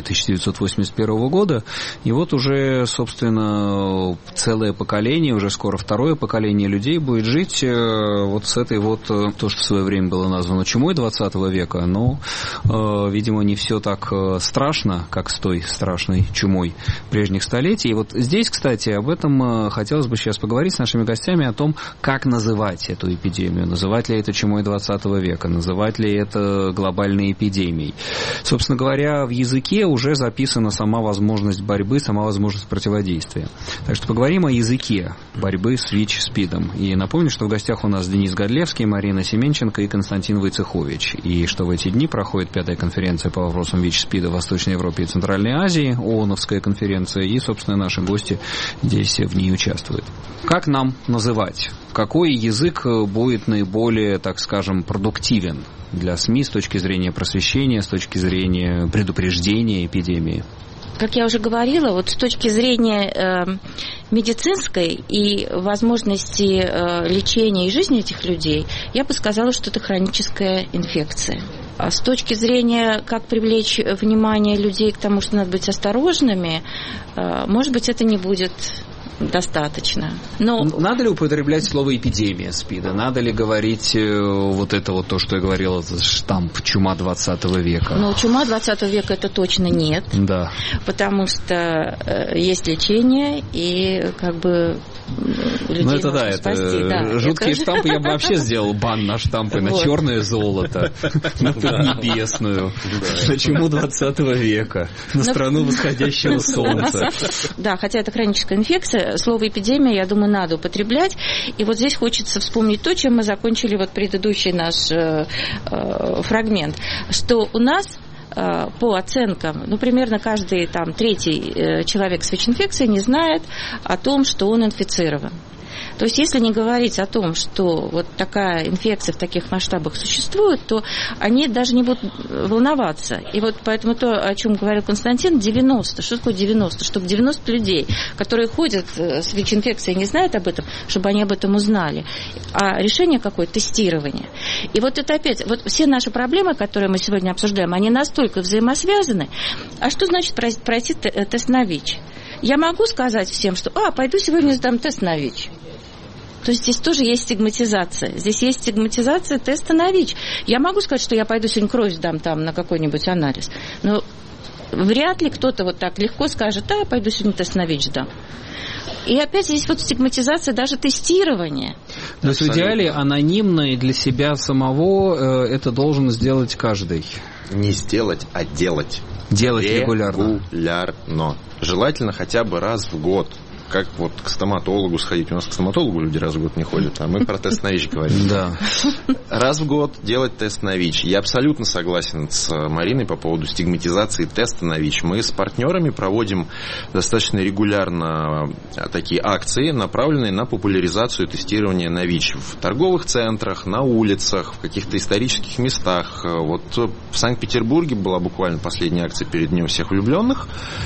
1981 года. И вот уже, собственно, целое поколение, уже скоро второе поколение людей будет жить вот с этой вот, то, что в свое время было названо чумой 20 века. Но, видимо, не все так страшно, как с той страшной чумой прежних столетий. И вот здесь, кстати, об этом хотелось бы сейчас поговорить с нашими гостями, о том, как называть эту эпидемию. Называть ли это чумой 20 века, называть ли это глобальной эпидемией. Собственно говоря, в языке уже записана сама возможность борьбы, сама возможность противодействия. Так что поговорим о языке борьбы с ВИЧ-СПИДом. И напомню, что в гостях у нас Денис Годлевский, Марина Семенченко и Константин Войцехович. И что в эти дни проходит 5-я конференция по вопросам ВИЧ-СПИДа в Восточной Европе и Центральной Азии, ООНовская конференция, и, собственно, наши гости здесь в ней участвуют. Как нам называть? Какой язык будет наиболее, так скажем, продуктивен для СМИ с точки зрения просвещения, с точки зрения предупреждения эпидемии? Как я уже говорила, вот с точки зрения медицинской и возможности лечения и жизни этих людей, я бы сказала, что это хроническая инфекция. А с точки зрения, как привлечь внимание людей к тому, что надо быть осторожными, может быть, это не будет достаточно. Но... Надо ли употреблять слово «эпидемия» СПИДа? Надо ли говорить вот это вот то, что я говорила, штамп «чума 20 века»? Ну, чума 20 века это точно нет. Да. Потому что есть лечение, и как бы людей ну, это можно спасти. Да, жуткие штампы. Я бы вообще сделал бан на штампы, на черное золото, на поднебесную, на чуму 20 века, на страну восходящего солнца. Да, хотя это хроническая инфекция, слово «эпидемия», я думаю, надо употреблять. И вот здесь хочется вспомнить то, чем мы закончили вот предыдущий наш фрагмент, что у нас по оценкам, ну, примерно каждый там третий человек с ВИЧ-инфекцией не знает о том, что он инфицирован. То есть, если не говорить о том, что вот такая инфекция в таких масштабах существует, то они даже не будут волноваться. И вот поэтому то, о чем говорил Константин, 90. Что такое 90? Чтобы 90 людей, которые ходят с ВИЧ-инфекцией и не знают об этом, чтобы они об этом узнали. А решение какое? Тестирование. И вот это опять, вот все наши проблемы, которые мы сегодня обсуждаем, они настолько взаимосвязаны. А что значит пройти тест на ВИЧ? Я могу сказать всем, что пойду сегодня сдам тест на ВИЧ. То есть здесь тоже есть стигматизация. Здесь есть стигматизация теста на ВИЧ. Я могу сказать, что я пойду сегодня кровь сдам там на какой-нибудь анализ. Но вряд ли кто-то вот так легко скажет, пойду сегодня тест на ВИЧ сдам. И опять здесь вот стигматизация даже тестирования. То есть в идеале анонимно и для себя самого это должен сделать каждый. Не сделать, а делать. Делать регулярно. Регулярно. Желательно хотя бы раз в год. Как вот к стоматологу сходить. У нас к стоматологу люди раз в год не ходят, а мы про тест на ВИЧ говорим. Да. Раз в год делать тест на ВИЧ. Я абсолютно согласен с Мариной по поводу стигматизации теста на ВИЧ. Мы с партнерами проводим достаточно регулярно такие акции, направленные на популяризацию тестирования на ВИЧ в торговых центрах, на улицах, в каких-то исторических местах. Вот в Санкт-Петербурге была буквально последняя акция перед Днем всех влюбленных,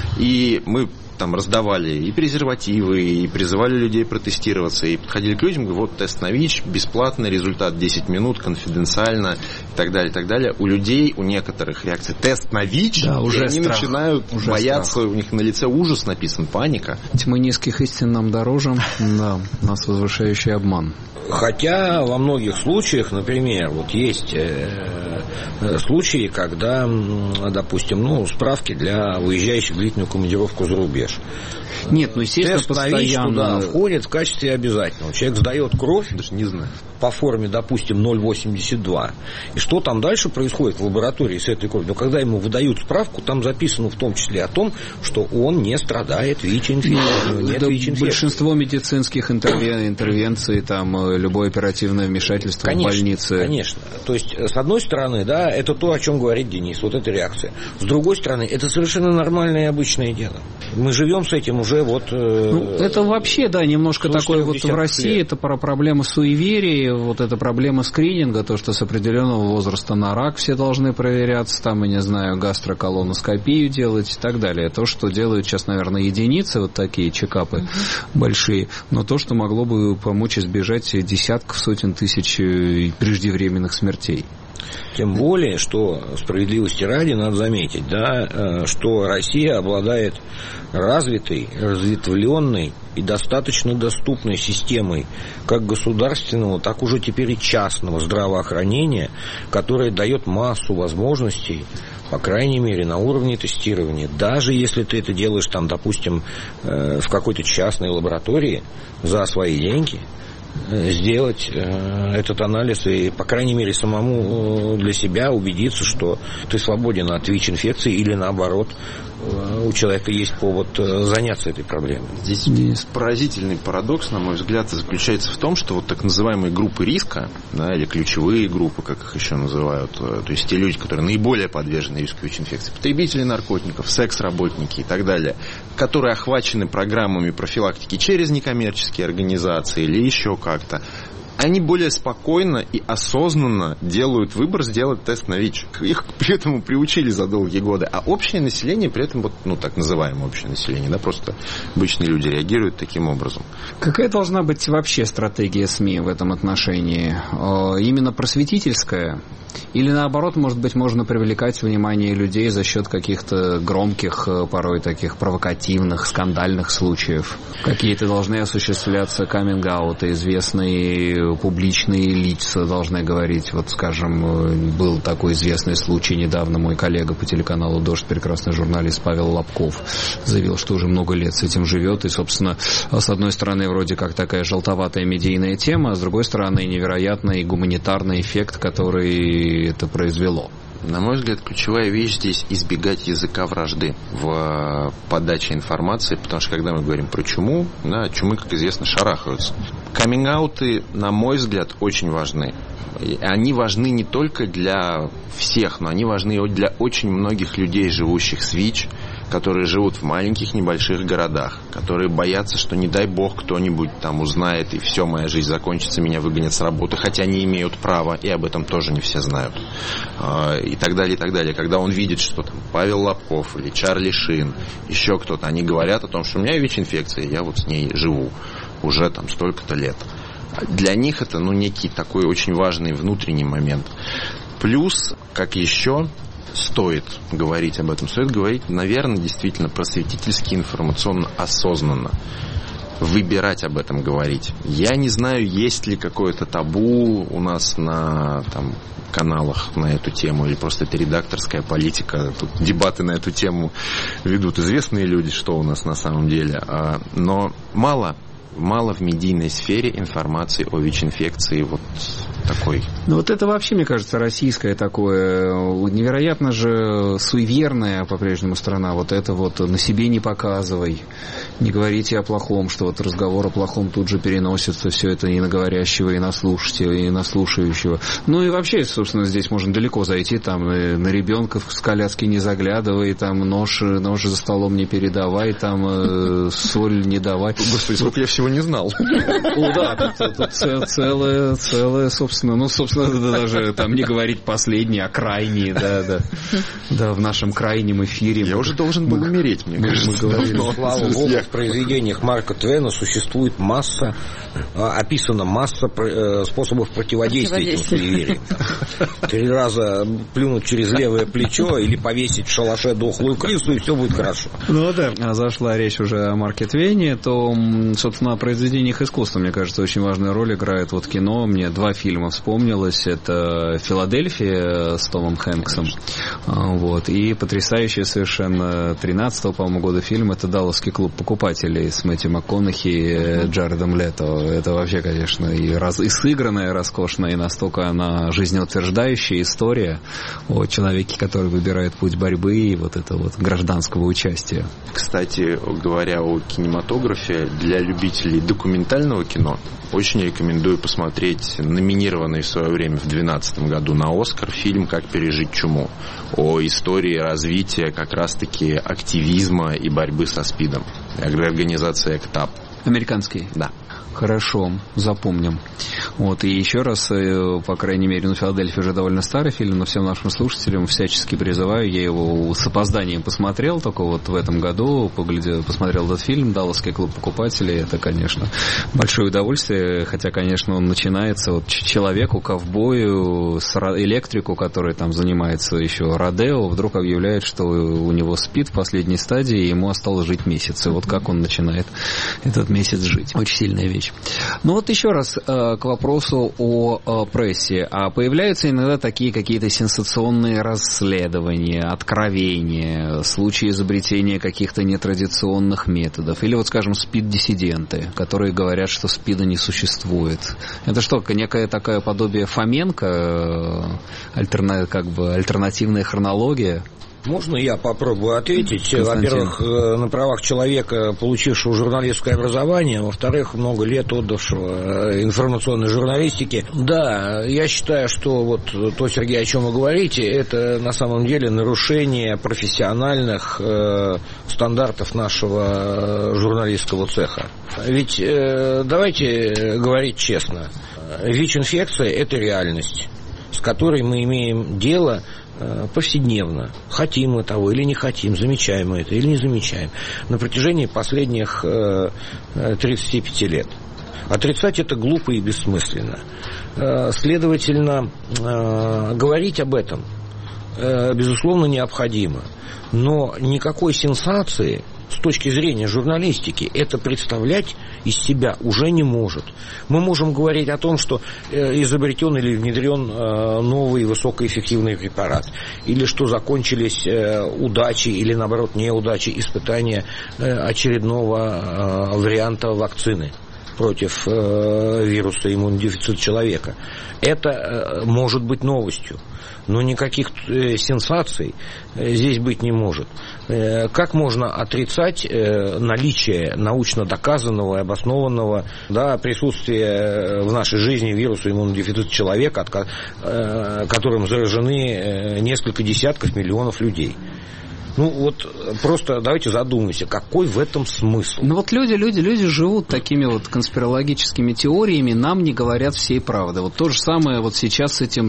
и мы там раздавали и презервативы, и призывали людей протестироваться, и подходили к людям, говорили, вот тест на ВИЧ, бесплатный результат, 10 минут, конфиденциально, и так далее, и так далее. У людей, у некоторых реакция тест на ВИЧ, да, уже и они страх. Начинают уже бояться, страх. У них на лице ужас написан, паника. Тьмы низких истин нам дороже, да, нас возвышающий обман. Хотя во многих случаях, например, вот есть случаи, когда, допустим, справки для выезжающих в длительную командировку за рубеж. Нет, естественно, тест на ВИЧ туда входит в качестве обязательного. Человек сдает кровь, даже не знаю, по форме, допустим, 0,82. И что там дальше происходит в лаборатории с этой кровью? Но когда ему выдают справку, там записано в том числе о том, что он не страдает ВИЧ-инфекцией. Большинство медицинских интервенций, там, любое оперативное вмешательство в больнице. Конечно. То есть, с одной стороны, да, это то, о чем говорит Денис, вот эта реакция. С другой стороны, это совершенно нормальное и обычное дело. Мы живем с этим уже уже вот... это вообще, да, немножко такое вот в России, это проблема суеверий, вот эта проблема скрининга, то, что с определенного возраста на рак все должны проверяться, там, я не знаю, гастроколоноскопию делать и так далее. То, что делают сейчас, наверное, единицы, вот такие чекапы большие, но то, что могло бы помочь избежать десятков, сотен тысяч преждевременных смертей. Тем более, что справедливости ради надо заметить, да, что Россия обладает развитой, разветвленной и достаточно доступной системой как государственного, так уже теперь и частного здравоохранения, которая дает массу возможностей, по крайней мере, на уровне тестирования. Даже если ты это делаешь, там, допустим, в какой-то частной лаборатории за свои деньги, сделать этот анализ и, по крайней мере, самому для себя убедиться, что ты свободен от ВИЧ-инфекции или, наоборот, у человека есть повод заняться этой проблемой. Здесь поразительный парадокс, на мой взгляд, заключается в том, что вот так называемые группы риска, да, или ключевые группы, как их еще называют, то есть те люди, которые наиболее подвержены риску ВИЧ-инфекции, потребители наркотиков, секс-работники и так далее, которые охвачены программами профилактики через некоммерческие организации или еще как-то, они более спокойно и осознанно делают выбор сделать тест на ВИЧ. Их к этому приучили за долгие годы. А общее население при этом, вот, ну, так называемое общее население, да, просто обычные люди реагируют таким образом. Какая должна быть вообще стратегия СМИ в этом отношении? Именно просветительская? Или, наоборот, может быть, можно привлекать внимание людей за счет каких-то громких, порой таких провокативных, скандальных случаев? Какие-то должны осуществляться каминг-ауты, известные публичные лица должны говорить. Вот, скажем, был такой известный случай недавно, мой коллега по телеканалу «Дождь», прекрасный журналист Павел Лобков, заявил, что уже много лет с этим живет. И, собственно, с одной стороны, вроде как такая желтоватая медийная тема, а с другой стороны, невероятный гуманитарный эффект, который это произвело. На мой взгляд, ключевая вещь здесь — избегать языка вражды в подаче информации, потому что, когда мы говорим про чуму, да, чумы, как известно, шарахаются. Каминг-ауты, на мой взгляд, очень важны. Они важны не только для всех, но они важны для очень многих людей, живущих с ВИЧ, которые живут в маленьких небольших городах, которые боятся, что, не дай бог, кто-нибудь там узнает, и все, моя жизнь закончится, меня выгонят с работы, хотя они имеют право, и об этом тоже не все знают. И так далее, и так далее. Когда он видит, что там Павел Лобков или Чарли Шин, еще кто-то, они говорят о том, что у меня ВИЧ-инфекция, я вот с ней живу уже там столько-то лет. Для них это, ну, некий такой очень важный внутренний момент. Плюс, как еще стоит говорить об этом? Стоит говорить, наверное, действительно просветительски, информационно, осознанно. Выбирать об этом говорить. Я не знаю, есть ли какое-то табу у нас на там каналах на эту тему, или просто это редакторская политика. Тут дебаты на эту тему ведут известные люди, что у нас на самом деле. Но мало в медийной сфере информации о ВИЧ-инфекции вот такой. Ну вот это вообще, мне кажется, российское такое, невероятно же суеверная по-прежнему страна. Вот это вот на себе не показывай, не говорите о плохом, что вот разговор о плохом тут же переносится, все это и на говорящего, и на слушателя, и на слушающего. Ну и вообще, собственно, здесь можно далеко зайти, там на ребенка с коляски не заглядывай, там нож за столом не передавай, там соль не давай. Господи, сколько я всего не знал. О, да, тут целое, собственно, даже там не говорить последний, а крайний, да, в нашем крайнем эфире. Я уже должен был умереть, мне кажется. Слава богу, в произведениях Марка Твена существует описана масса способов противодействия этим суевериям. 3 раза плюнуть через левое плечо или повесить в шалаше дохлую крысу, и все будет хорошо. Ну да. Зашла речь уже о Марке Твене, то, собственно, о произведениях искусства, мне кажется, очень важную роль играет вот кино. Мне 2 фильма вспомнилось. Это «Филадельфия» с Томом Хэнксом. Вот. И потрясающий совершенно 13-го, по-моему, года фильм — это «Далласский клуб покупателей» с Мэттью МакКонахи и Джаредом Лето. Это вообще, конечно, и сыгранная роскошная, и настолько она жизнеутверждающая история о человеке, который выбирает путь борьбы и вот это вот гражданского участия. Кстати, говоря о кинематографе, для любителей любителей документального кино, очень рекомендую посмотреть номинированный в свое время в 2012 году на «Оскар» фильм «Как пережить чуму» о истории развития как раз-таки активизма и борьбы со СПИДом. Организация ЭКТАП. Американский? Да. Хорошо, запомним. Вот, и еще раз, по крайней мере, «Филадельфия» уже довольно старый фильм, но всем нашим слушателям всячески призываю, я его с опозданием посмотрел, только вот в этом году посмотрел этот фильм «Далласский клуб покупателей». Это, конечно, большое удовольствие, хотя, конечно, он начинается вот человеку, ковбою, электрику, который там занимается еще родео, вдруг объявляет, что у него СПИД в последней стадии, и ему осталось жить месяц. И вот как он начинает этот месяц жить. Очень сильная вещь. Ну вот еще раз к вопросу о прессе. А появляются иногда такие какие-то сенсационные расследования, откровения, случаи изобретения каких-то нетрадиционных методов. Или вот, скажем, СПИД-диссиденты, которые говорят, что СПИДа не существует. Это что, некое такое подобие Фоменко, альтернативная хронология? Можно я попробую ответить? Во-первых, на правах человека, получившего журналистское образование, во-вторых, много лет отдавшего информационной журналистике. Да, я считаю, что вот то, Сергей, о чем вы говорите, это на самом деле нарушение профессиональных стандартов нашего журналистского цеха. Ведь давайте говорить честно, ВИЧ-инфекция – это реальность, с которой мы имеем дело повседневно. Хотим мы того или не хотим, замечаем мы это или не замечаем. На протяжении последних 35 лет. Отрицать это глупо и бессмысленно. Следовательно, говорить об этом, безусловно, необходимо. Но никакой сенсации с точки зрения журналистики это представлять из себя уже не может. Мы можем говорить о том, что изобретен или внедрен новый высокоэффективный препарат, или что закончились удачи или, наоборот, неудачи испытания очередного варианта вакцины против вируса иммунодефицита человека. Это может быть новостью, но никаких сенсаций здесь быть не может. Как можно отрицать наличие научно доказанного и обоснованного присутствия в нашей жизни вируса иммунодефицита человека, которым заражены несколько десятков миллионов людей? Ну вот просто давайте задумаемся, какой в этом смысл? Ну вот люди живут такими вот конспирологическими теориями, нам не говорят всей правды. Вот то же самое вот сейчас с этим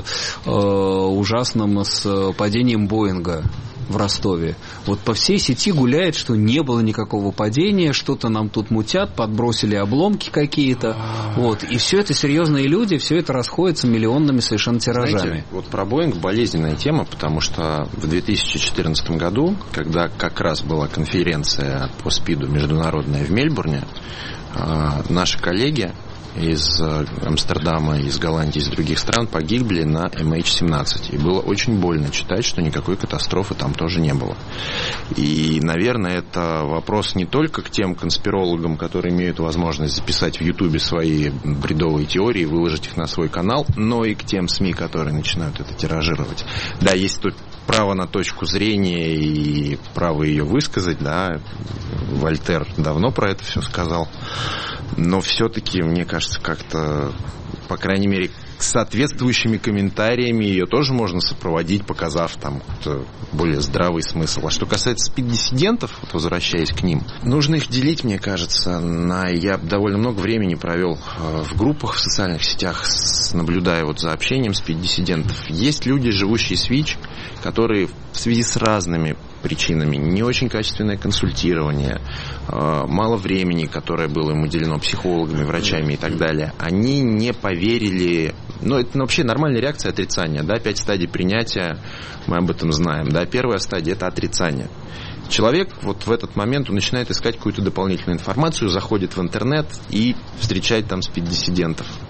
ужасным падением Боинга в Ростове. Вот по всей сети гуляет, что не было никакого падения, что-то нам тут мутят, подбросили обломки какие-то. Вот. И все это серьезные люди, все это расходится миллионными совершенно тиражами. Знаете, вот про Боинг болезненная тема, потому что в 2014 году, когда как раз была конференция по СПИДу международная в Мельбурне, наши коллеги из Амстердама, из Голландии, из других стран погибли на MH17. И было очень больно читать, что никакой катастрофы там тоже не было. И, наверное, это вопрос не только к тем конспирологам, которые имеют возможность записать в Ютубе свои бредовые теории и выложить их на свой канал, но и к тем СМИ, которые начинают это тиражировать. Да, есть тут право на точку зрения и право ее высказать, да, Вольтер давно про это все сказал, но все-таки, мне кажется, как-то, по крайней мере, соответствующими комментариями ее тоже можно сопроводить, показав там более здравый смысл. А что касается СПИД-диссидентов, вот возвращаясь к ним, нужно их делить, мне кажется, я довольно много времени провел в группах в социальных сетях, наблюдая вот за общением СПИД-диссидентов. Есть люди, живущие с ВИЧ, которые в связи с разными причинами, не очень качественное консультирование, мало времени, которое было им уделено психологами, врачами и так далее, они не поверили. Ну, это вообще нормальная реакция отрицания, да, 5 стадий принятия, мы об этом знаем, да, первая стадия – это отрицание. Человек вот в этот момент он начинает искать какую-то дополнительную информацию, заходит в интернет и встречает там СПИД-диссидентов.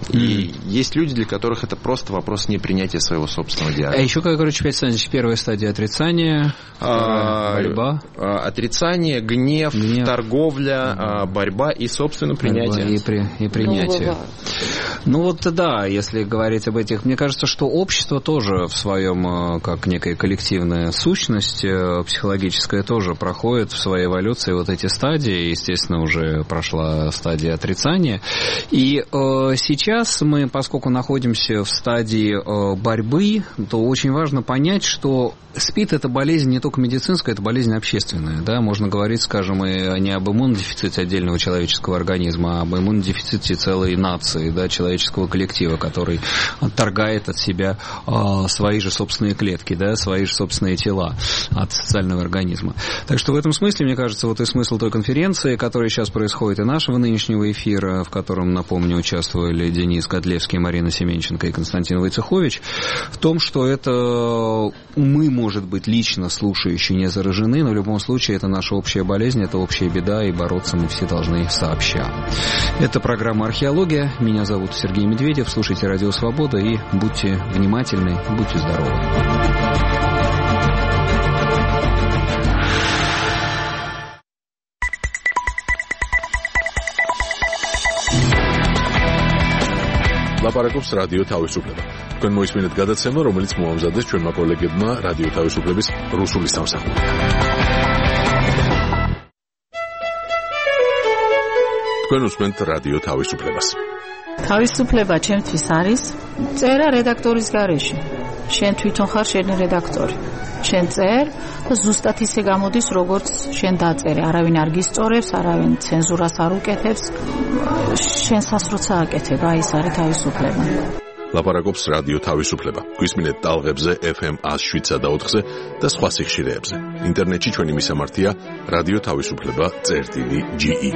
И есть люди, для которых это просто вопрос непринятия своего собственного диагноза. А еще, короче, Петр Александрович, первая стадия отрицания, борьба. Отрицание, гнев, торговля, борьба и, собственно, принятие. И принятие. Ну вот да, если говорить об этих, мне кажется, что общество тоже в своем, как некая коллективная сущность психологическая, тоже проходит в своей эволюции вот эти стадии. Естественно, уже прошла стадия отрицания. И сейчас мы, поскольку находимся в стадии борьбы, то очень важно понять, что СПИД – это болезнь не только медицинская, это болезнь общественная. Да? Можно говорить, скажем, и не об иммунодефиците отдельного человеческого организма, а об иммунодефиците целой нации, да, человеческого коллектива, который отторгает от себя свои же собственные клетки, да, свои же собственные тела от социального организма. Так что в этом смысле, мне кажется, вот и смысл той конференции, которая сейчас происходит, и нашего нынешнего эфира, в котором, напомню, участвовали Денис Котлевский, Марина Семенченко и Константин Войцехович, в том, что это мы, может быть, лично слушающие не заражены, но в любом случае это наша общая болезнь, это общая беда, и бороться мы все должны сообща. Это программа «Археология». Меня зовут Сергей Медведев. Слушайте «Радио Свобода» и будьте внимательны, будьте здоровы. ლაპარაკობს რადიო თავისუფლება. თქვენ მოისმინეთ გადაცემა, რომელიც მოამზადეს ჩვენმა კოლეგებმა რადიო თავისუფლების რუსული სამსახურიდან. თქვენ უსმენთ რადიო თავისუფლებას. თავისუფლება ჩემთვის არის წერა რედაქტორის გარეშე. შენ თვითონ ხარ შენი რედაქტორი. შენ წერ და ზუსტად ისე გამოდის, როგორც შენ დაწერე. არავინ არ გისწორებს, არავინ ცენზურას არ უკეთებს. შენსაც როცა აკეთებ, აი ეს არის თავისუფლება. ლაპარაკობს რადიო თავისუფლება. გვისმინეთ ტალღებზე FM 107.4-ზე და სხვა სიხშირეებზე. ინტერნეტში ჩვენი მისამართია radioთავისუფლება.ge.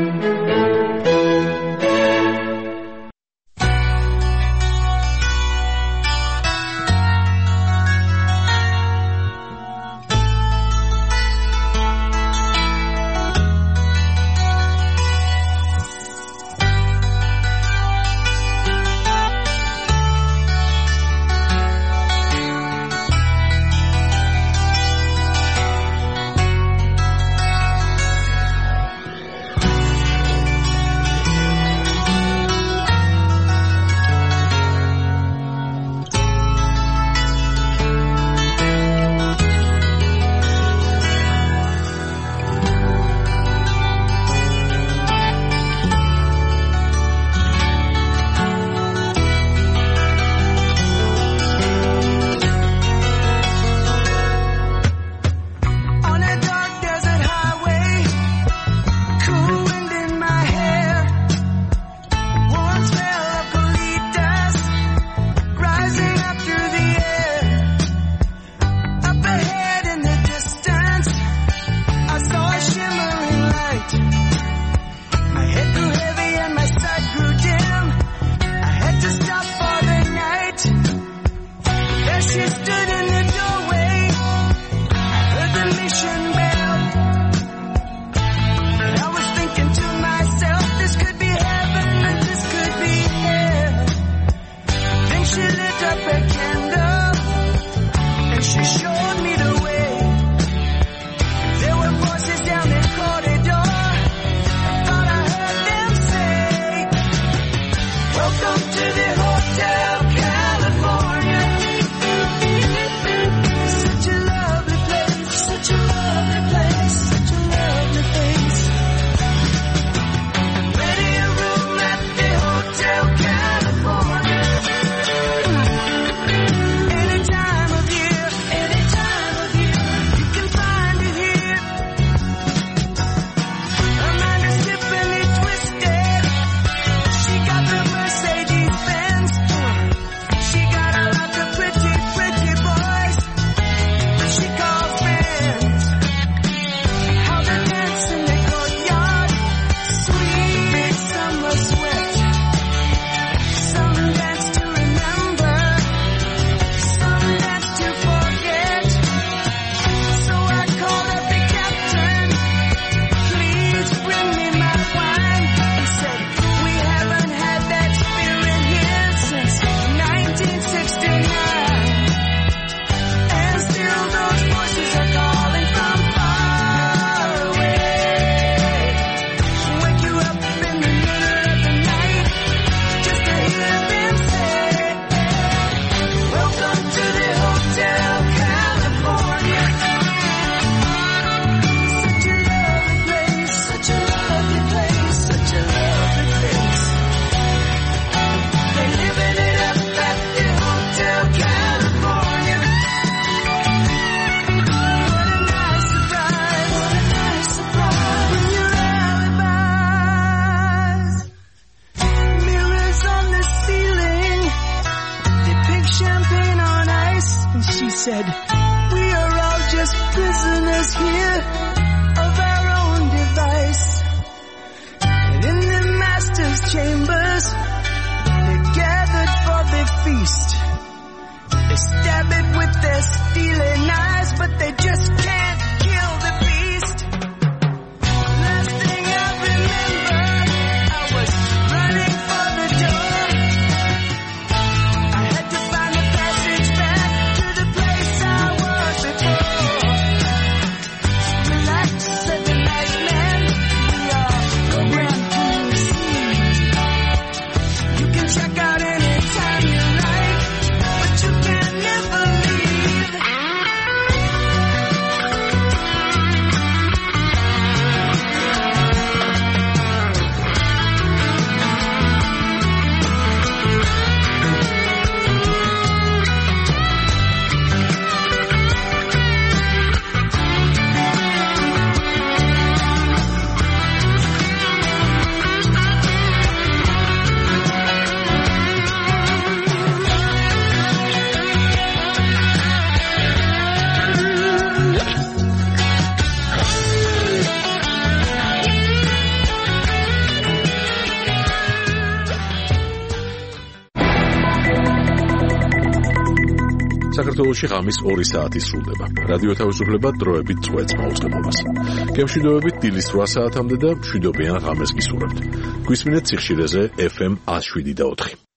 said, we are all just prisoners here of our own device. And in the master's chambers, they gathered for the feast. They stab it with their steely knives, but they just can't kill the beast. Last thing I remember, I was running for the door. I had to find a passage back to the place I was before. Relax, said the nice man, we are programmed to receive. You can check out anytime you like, but you can never leave. საქართველოში ღამის 2 საათი სრულდება. რადიო თავისუფლება დროებით წვეთს მაუწყებლობას. გემშვიდობებით დილის 8 საათამდე და მშვიდობიან ღამეს გისურვებთ. გვისმინეთ სიხშირეზე FM 107.4.